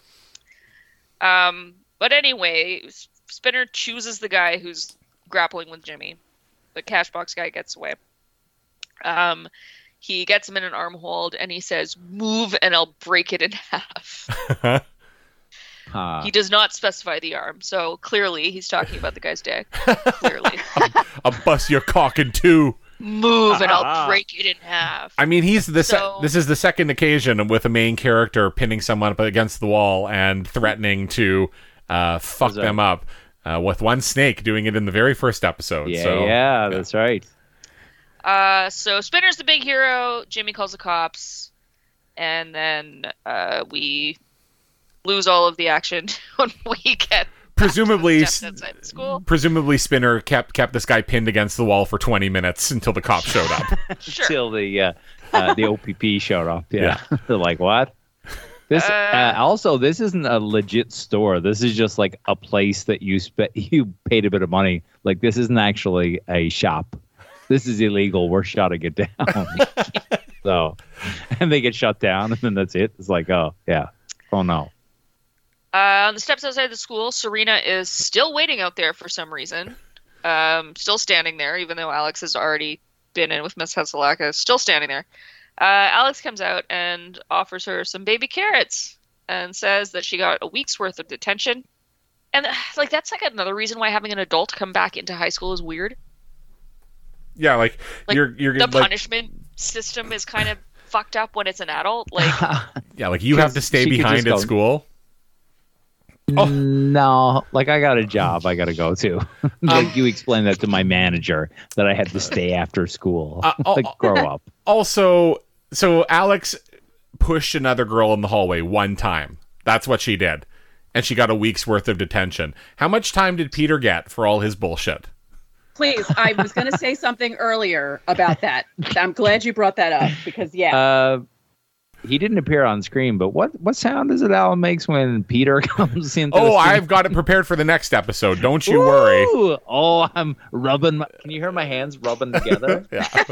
But anyway, Spinner chooses the guy who's grappling with Jimmy. The Cashbox guy gets away. He gets him in an arm hold, and he says, "Move, and I'll break it in half." He does not specify the arm, so clearly he's talking about the guy's dick. Clearly. I'll bust your cock in two. Move, and I'll break it in half. I mean, this is the second occasion with a main character pinning someone up against the wall and threatening to fuck them up, with one snake doing it in the very first episode. Yeah, that's right. So Spinner's the big hero. Jimmy calls the cops, and then we lose all of the action when we get presumably outside the school. Presumably, Spinner kept this guy pinned against the wall for 20 minutes until the cops showed up. Sure. Until the OPP showed up. Yeah. They're like, what? This also, this isn't a legit store. This is just like a place that you paid a bit of money. Like, this isn't actually a shop. This is illegal. We're shutting it down. So, and they get shut down, and then that's it. It's like, oh yeah, oh no. On the steps outside the school, Serena is still waiting out there for some reason. Still standing there, even though Alex has already been in with Miss Hesselaka. Still standing there. Alex comes out and offers her some baby carrots and says that she got a week's worth of detention. And like that's like another reason why having an adult come back into high school is weird. Yeah, like you're the punishment system is kind of fucked up when it's an adult. Like yeah, like you have to stay behind at school. No, like I got a job I got to go to. Like you explained that to my manager that I had to stay after school. Like grow up. Also, so Alex pushed another girl in the hallway one time. That's what she did. And she got a week's worth of detention. How much time did Peter get for all his bullshit? Please, I was going to say something earlier about that. I'm glad you brought that up because, he didn't appear on screen, but what sound is it Alan makes when Peter comes in? I've got it prepared for the next episode. Don't you worry. Oh, I'm rubbing. Can you hear my hands rubbing together?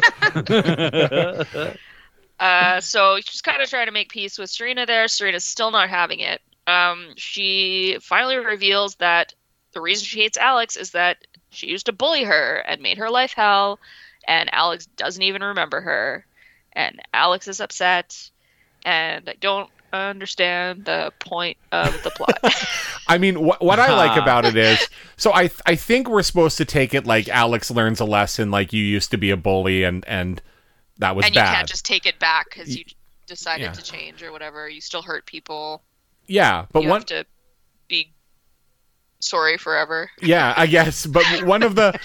Yeah. So she's kind of trying to make peace with Serena there. Serena's still not having it. She finally reveals that the reason she hates Alex is that she used to bully her and made her life hell, and Alex doesn't even remember her. And Alex is upset, and I don't understand the point of the plot. I mean, what I like about it is, so I think we're supposed to take it like Alex learns a lesson, like you used to be a bully, and that was bad. And you can't just take it back because you decided to change or whatever. You still hurt people. Yeah, but you have to be sorry forever. Yeah, I guess. But one of the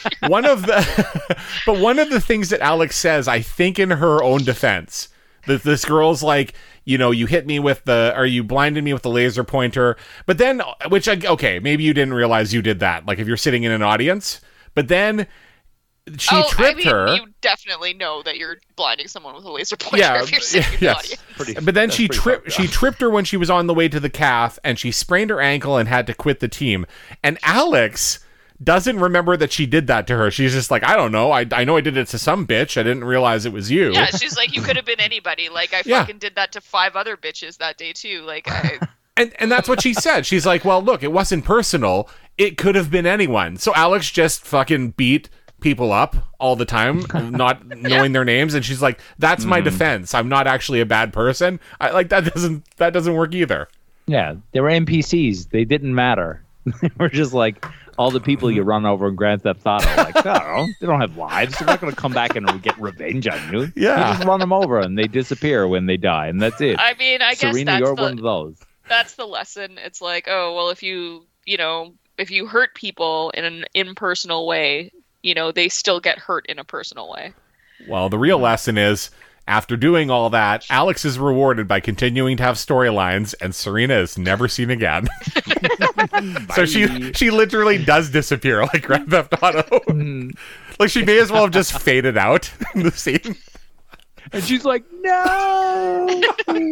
things that Alex says, I think in her own defense, that this girl's like, you hit me with you blinded me with the laser pointer. But then, okay, maybe you didn't realize you did that. Like if you're sitting in an audience, but then she tripped her. You definitely know that you're blinding someone with a laser pointer if you're sitting in the audience. But then she tripped her when she was on the way to the calf, and she sprained her ankle and had to quit the team. And Alex doesn't remember that she did that to her. She's just like, I don't know. I know I did it to some bitch. I didn't realize it was you. Yeah, she's like, you could have been anybody. Like I fucking did that to 5 other bitches that day too. Like And that's what she said. She's like, well, look, it wasn't personal. It could have been anyone. So Alex just fucking beat people up all the time, not knowing their names, and she's like, that's my defense. I'm not actually a bad person. That doesn't work either. Yeah, they were NPCs. They didn't matter. They were just like all the people you run over in Grand Theft Auto. Like, I don't know, they don't have lives. They're not going to come back and get revenge on you. Yeah, you just run them over and they disappear when they die, and that's it. I mean, I guess Serena, you're one of those. That's the lesson. It's like, oh well, if you hurt people in an impersonal way, they still get hurt in a personal way. Well, the real lesson is, after doing all that, Alex is rewarded by continuing to have storylines, and Serena is never seen again. So she literally does disappear like Grand Theft Auto. Like, she may as well have just faded out in the scene. And she's like, no.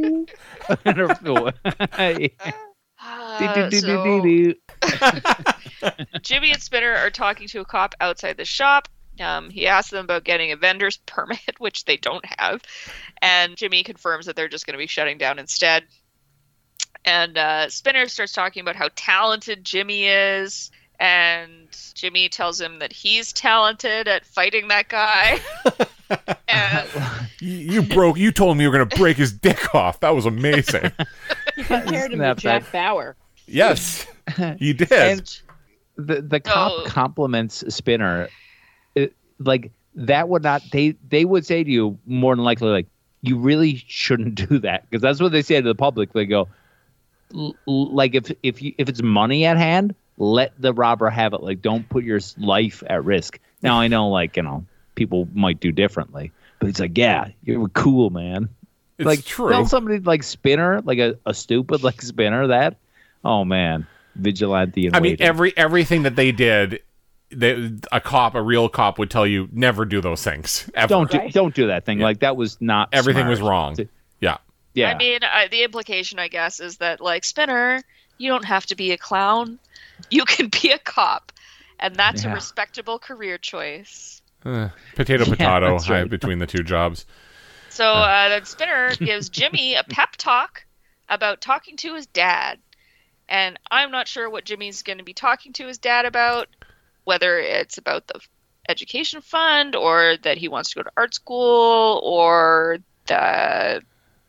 Jimmy and Spinner are talking to a cop outside the shop. He asks them about getting a vendor's permit, which they don't have. And Jimmy confirms that they're just going to be shutting down instead. And Spinner starts talking about how talented Jimmy is. And Jimmy tells him that he's talented at fighting that guy. And You told me you were going to break his dick off. That was amazing. You compared him to Jack Bauer. Yes, he did. And the cop compliments Spinner. Like, that would not, they would say to you more than likely, like, you really shouldn't do that, because that's what they say to the public. They go, like, if it's money at hand, let the robber have it. Like, don't put your life at risk. Now, I know, like, people might do differently, but it's like, yeah, you're cool, man. It's like, true. Tell somebody like Spinner, like a stupid like Spinner, that, oh man, vigilante. I mean, everything that they did. A real cop would tell you never do those things. Ever. Don't do that thing. Yeah. Like, that was not. Everything smart. was wrong. Yeah. I mean, the implication, I guess, is that, like, Spinner, you don't have to be a clown. You can be a cop, and that's a respectable career choice. Potato, right. Between the two jobs. So then Spinner gives Jimmy a pep talk about talking to his dad, and I'm not sure what Jimmy's going to be talking to his dad about. Whether it's about the education fund, or that he wants to go to art school, or the...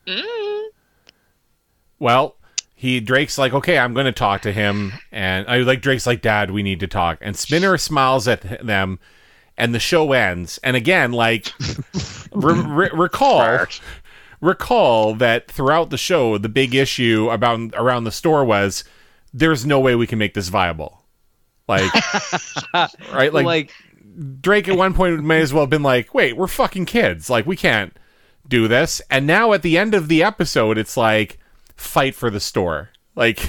Well, Drake's like, okay, I'm going to talk to him. And Drake's like, Dad, we need to talk. And Spinner smiles at them, and the show ends. And again, like, recall that throughout the show, the big issue around the store was, there's no way we can make this viable. Like, right? Like, Drake at one point may as well have been like, wait, we're fucking kids. Like, we can't do this. And now at the end of the episode, it's like, fight for the store. Like,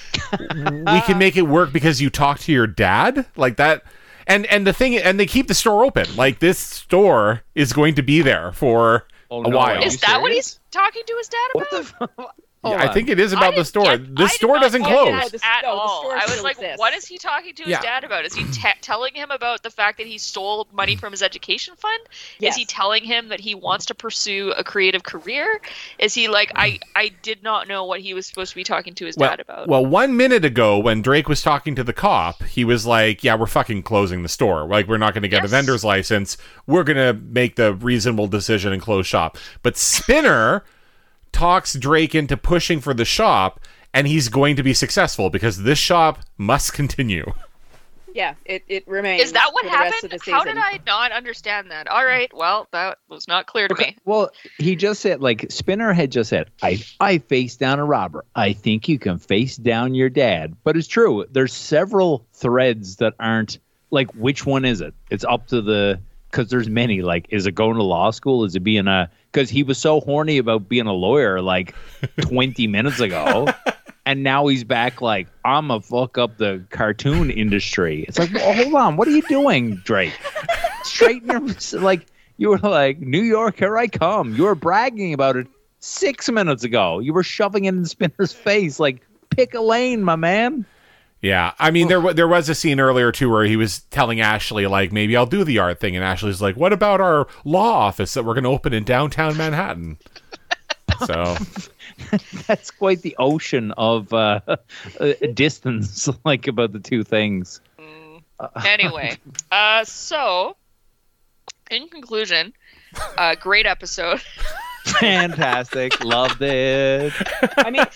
we can make it work because you talk to your dad? Like that. And the thing, and they keep the store open. Like, this store is going to be there for a while. Is that what he's talking to his dad about? What the fuck? Yeah, I think it is about the store. This store doesn't close. At all. I was like, what is he talking to his dad about? Is he telling him about the fact that he stole money from his education fund? Yes. Is he telling him that he wants to pursue a creative career? Is he like, I did not know what he was supposed to be talking to his dad about. Well, 1 minute ago when Drake was talking to the cop, he was like, yeah, we're fucking closing the store. Like, we're not going to get a vendor's license. We're going to make the reasonable decision and close shop. But Spinner talks Drake into pushing for the shop, and he's going to be successful because this shop must continue. Yeah, it remains. Is that what happened? How did I not understand that? All right, well, that was not clear to me. Well, he just said, like, Spinner had just said, I face down a robber. I think you can face down your dad. But it's true. There's several threads that aren't, like, which one is it? It's up to because there's many, like, is it going to law school? Is it being because he was so horny about being a lawyer, like, 20 minutes ago. And now he's back like, I'm going to fuck up the cartoon industry. It's like, well, hold on. What are you doing, Drake? Straighten your... Like, you were like, New York, here I come. You were bragging about it 6 minutes ago. You were shoving it in Spinner's face. Like, pick a lane, my man. Yeah, I mean, there was a scene earlier, too, where he was telling Ashley, like, maybe I'll do the art thing. And Ashley's like, what about our law office that we're going to open in downtown Manhattan? So... That's quite the ocean of distance, like, about the two things. Anyway, so, in conclusion, great episode. Fantastic. Loved it. I mean...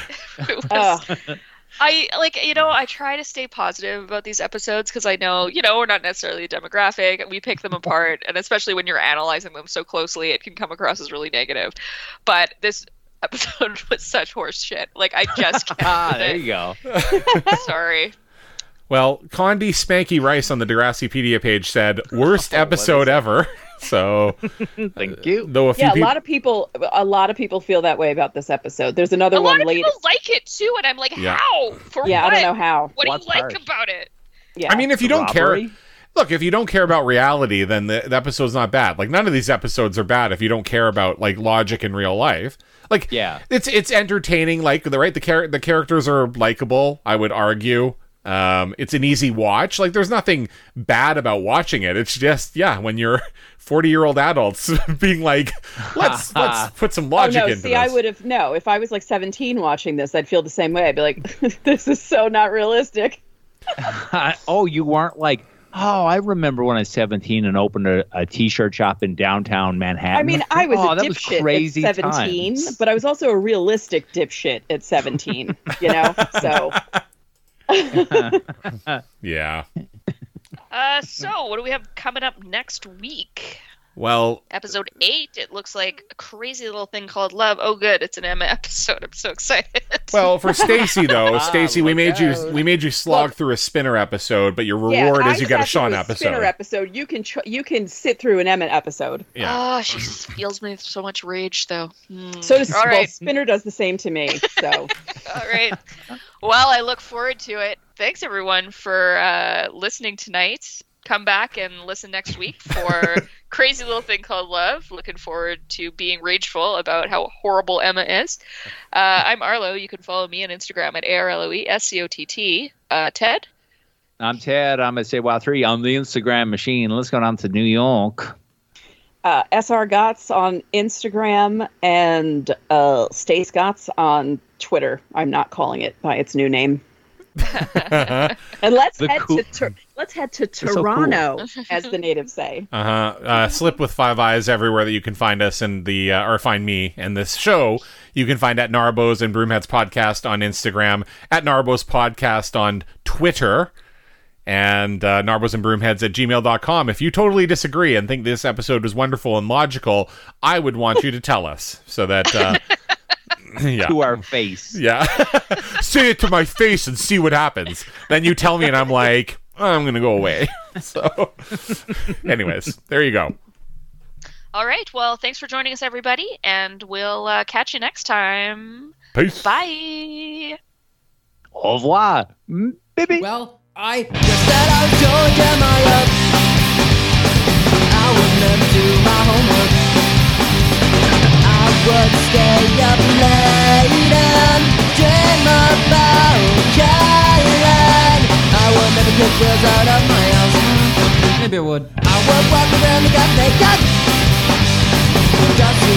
I try to stay positive about these episodes because I know, we're not necessarily a demographic. We pick them apart, and especially when you're analyzing them so closely, it can come across as really negative. But this episode was such horse shit. Like, I just can't. There you go. Sorry. Well, Condi Spanky Rice on the Degrassipedia page said, worst episode ever. So, thank you. Though a lot of people feel that way about this episode. There's another one later. A lot of people like it too, and I'm like, how? For yeah, what? I don't know how. What do you like about it? Yeah, I mean, if you don't care, look, if you don't care about reality, then the episode's not bad. Like, none of these episodes are bad if you don't care about like logic in real life. Like, yeah, it's entertaining. Like, the characters are likable, I would argue. It's an easy watch. Like, there's nothing bad about watching it. It's just, when you're 40-year-old adults being like, let's put some logic into this. I would have, if I was like 17 watching this, I'd feel the same way. I'd be like, this is so not realistic. Oh, you weren't like, I remember when I was 17 and opened a t-shirt shop in downtown Manhattan. I mean, I was a dipshit at 17, but I was also a realistic dipshit at 17, so... Yeah. So what do we have coming up next week? Well, episode 8, it looks like a crazy little thing called Love. Oh, good, it's an Emma episode. I'm so excited. Well, for Stacy though, Stacy, we made you slog through a Spinner episode, but your reward is you get a Sean episode. Spinner episode, you can sit through an Emma episode. Yeah. Oh, she feels me with so much rage though. So does Spinner does the same to me. So. All right. Well, I look forward to it. Thanks everyone for listening tonight. Come back and listen next week for Crazy Little Thing Called Love. Looking forward to being rageful about how horrible Emma is. I'm Arlo. You can follow me on Instagram at ARLOESCOTT. Ted? I'm Ted. I'm at SayWow3 on the Instagram machine. Let's go down to New York. SR Gotts on Instagram and Stace Gotts on Twitter. I'm not calling it by its new name. And let's head to Toronto, so cool. As the natives say. Slip with 5 eyes everywhere that you can find us and or find me and this show. You can find at Narbos and Broomheads Podcast on Instagram, at Narbos Podcast on Twitter, and Narbos and Broomheads at gmail.com. If you totally disagree and think this episode was wonderful and logical, I would want you to tell us so that to our face. Yeah. Say it to my face and see what happens. Then you tell me and I'm like, I'm going to go away. So, anyways, there you go. All right. Well, thanks for joining us, everybody, and we'll catch you next time. Peace. Bye. Au revoir, baby. Well, I just said I was Georgia, my love. I would never do my homework. I would stay up late and dream about Caroline. I would never kick girls out of my house. Maybe I would. I would walk around the goddamn cut. Just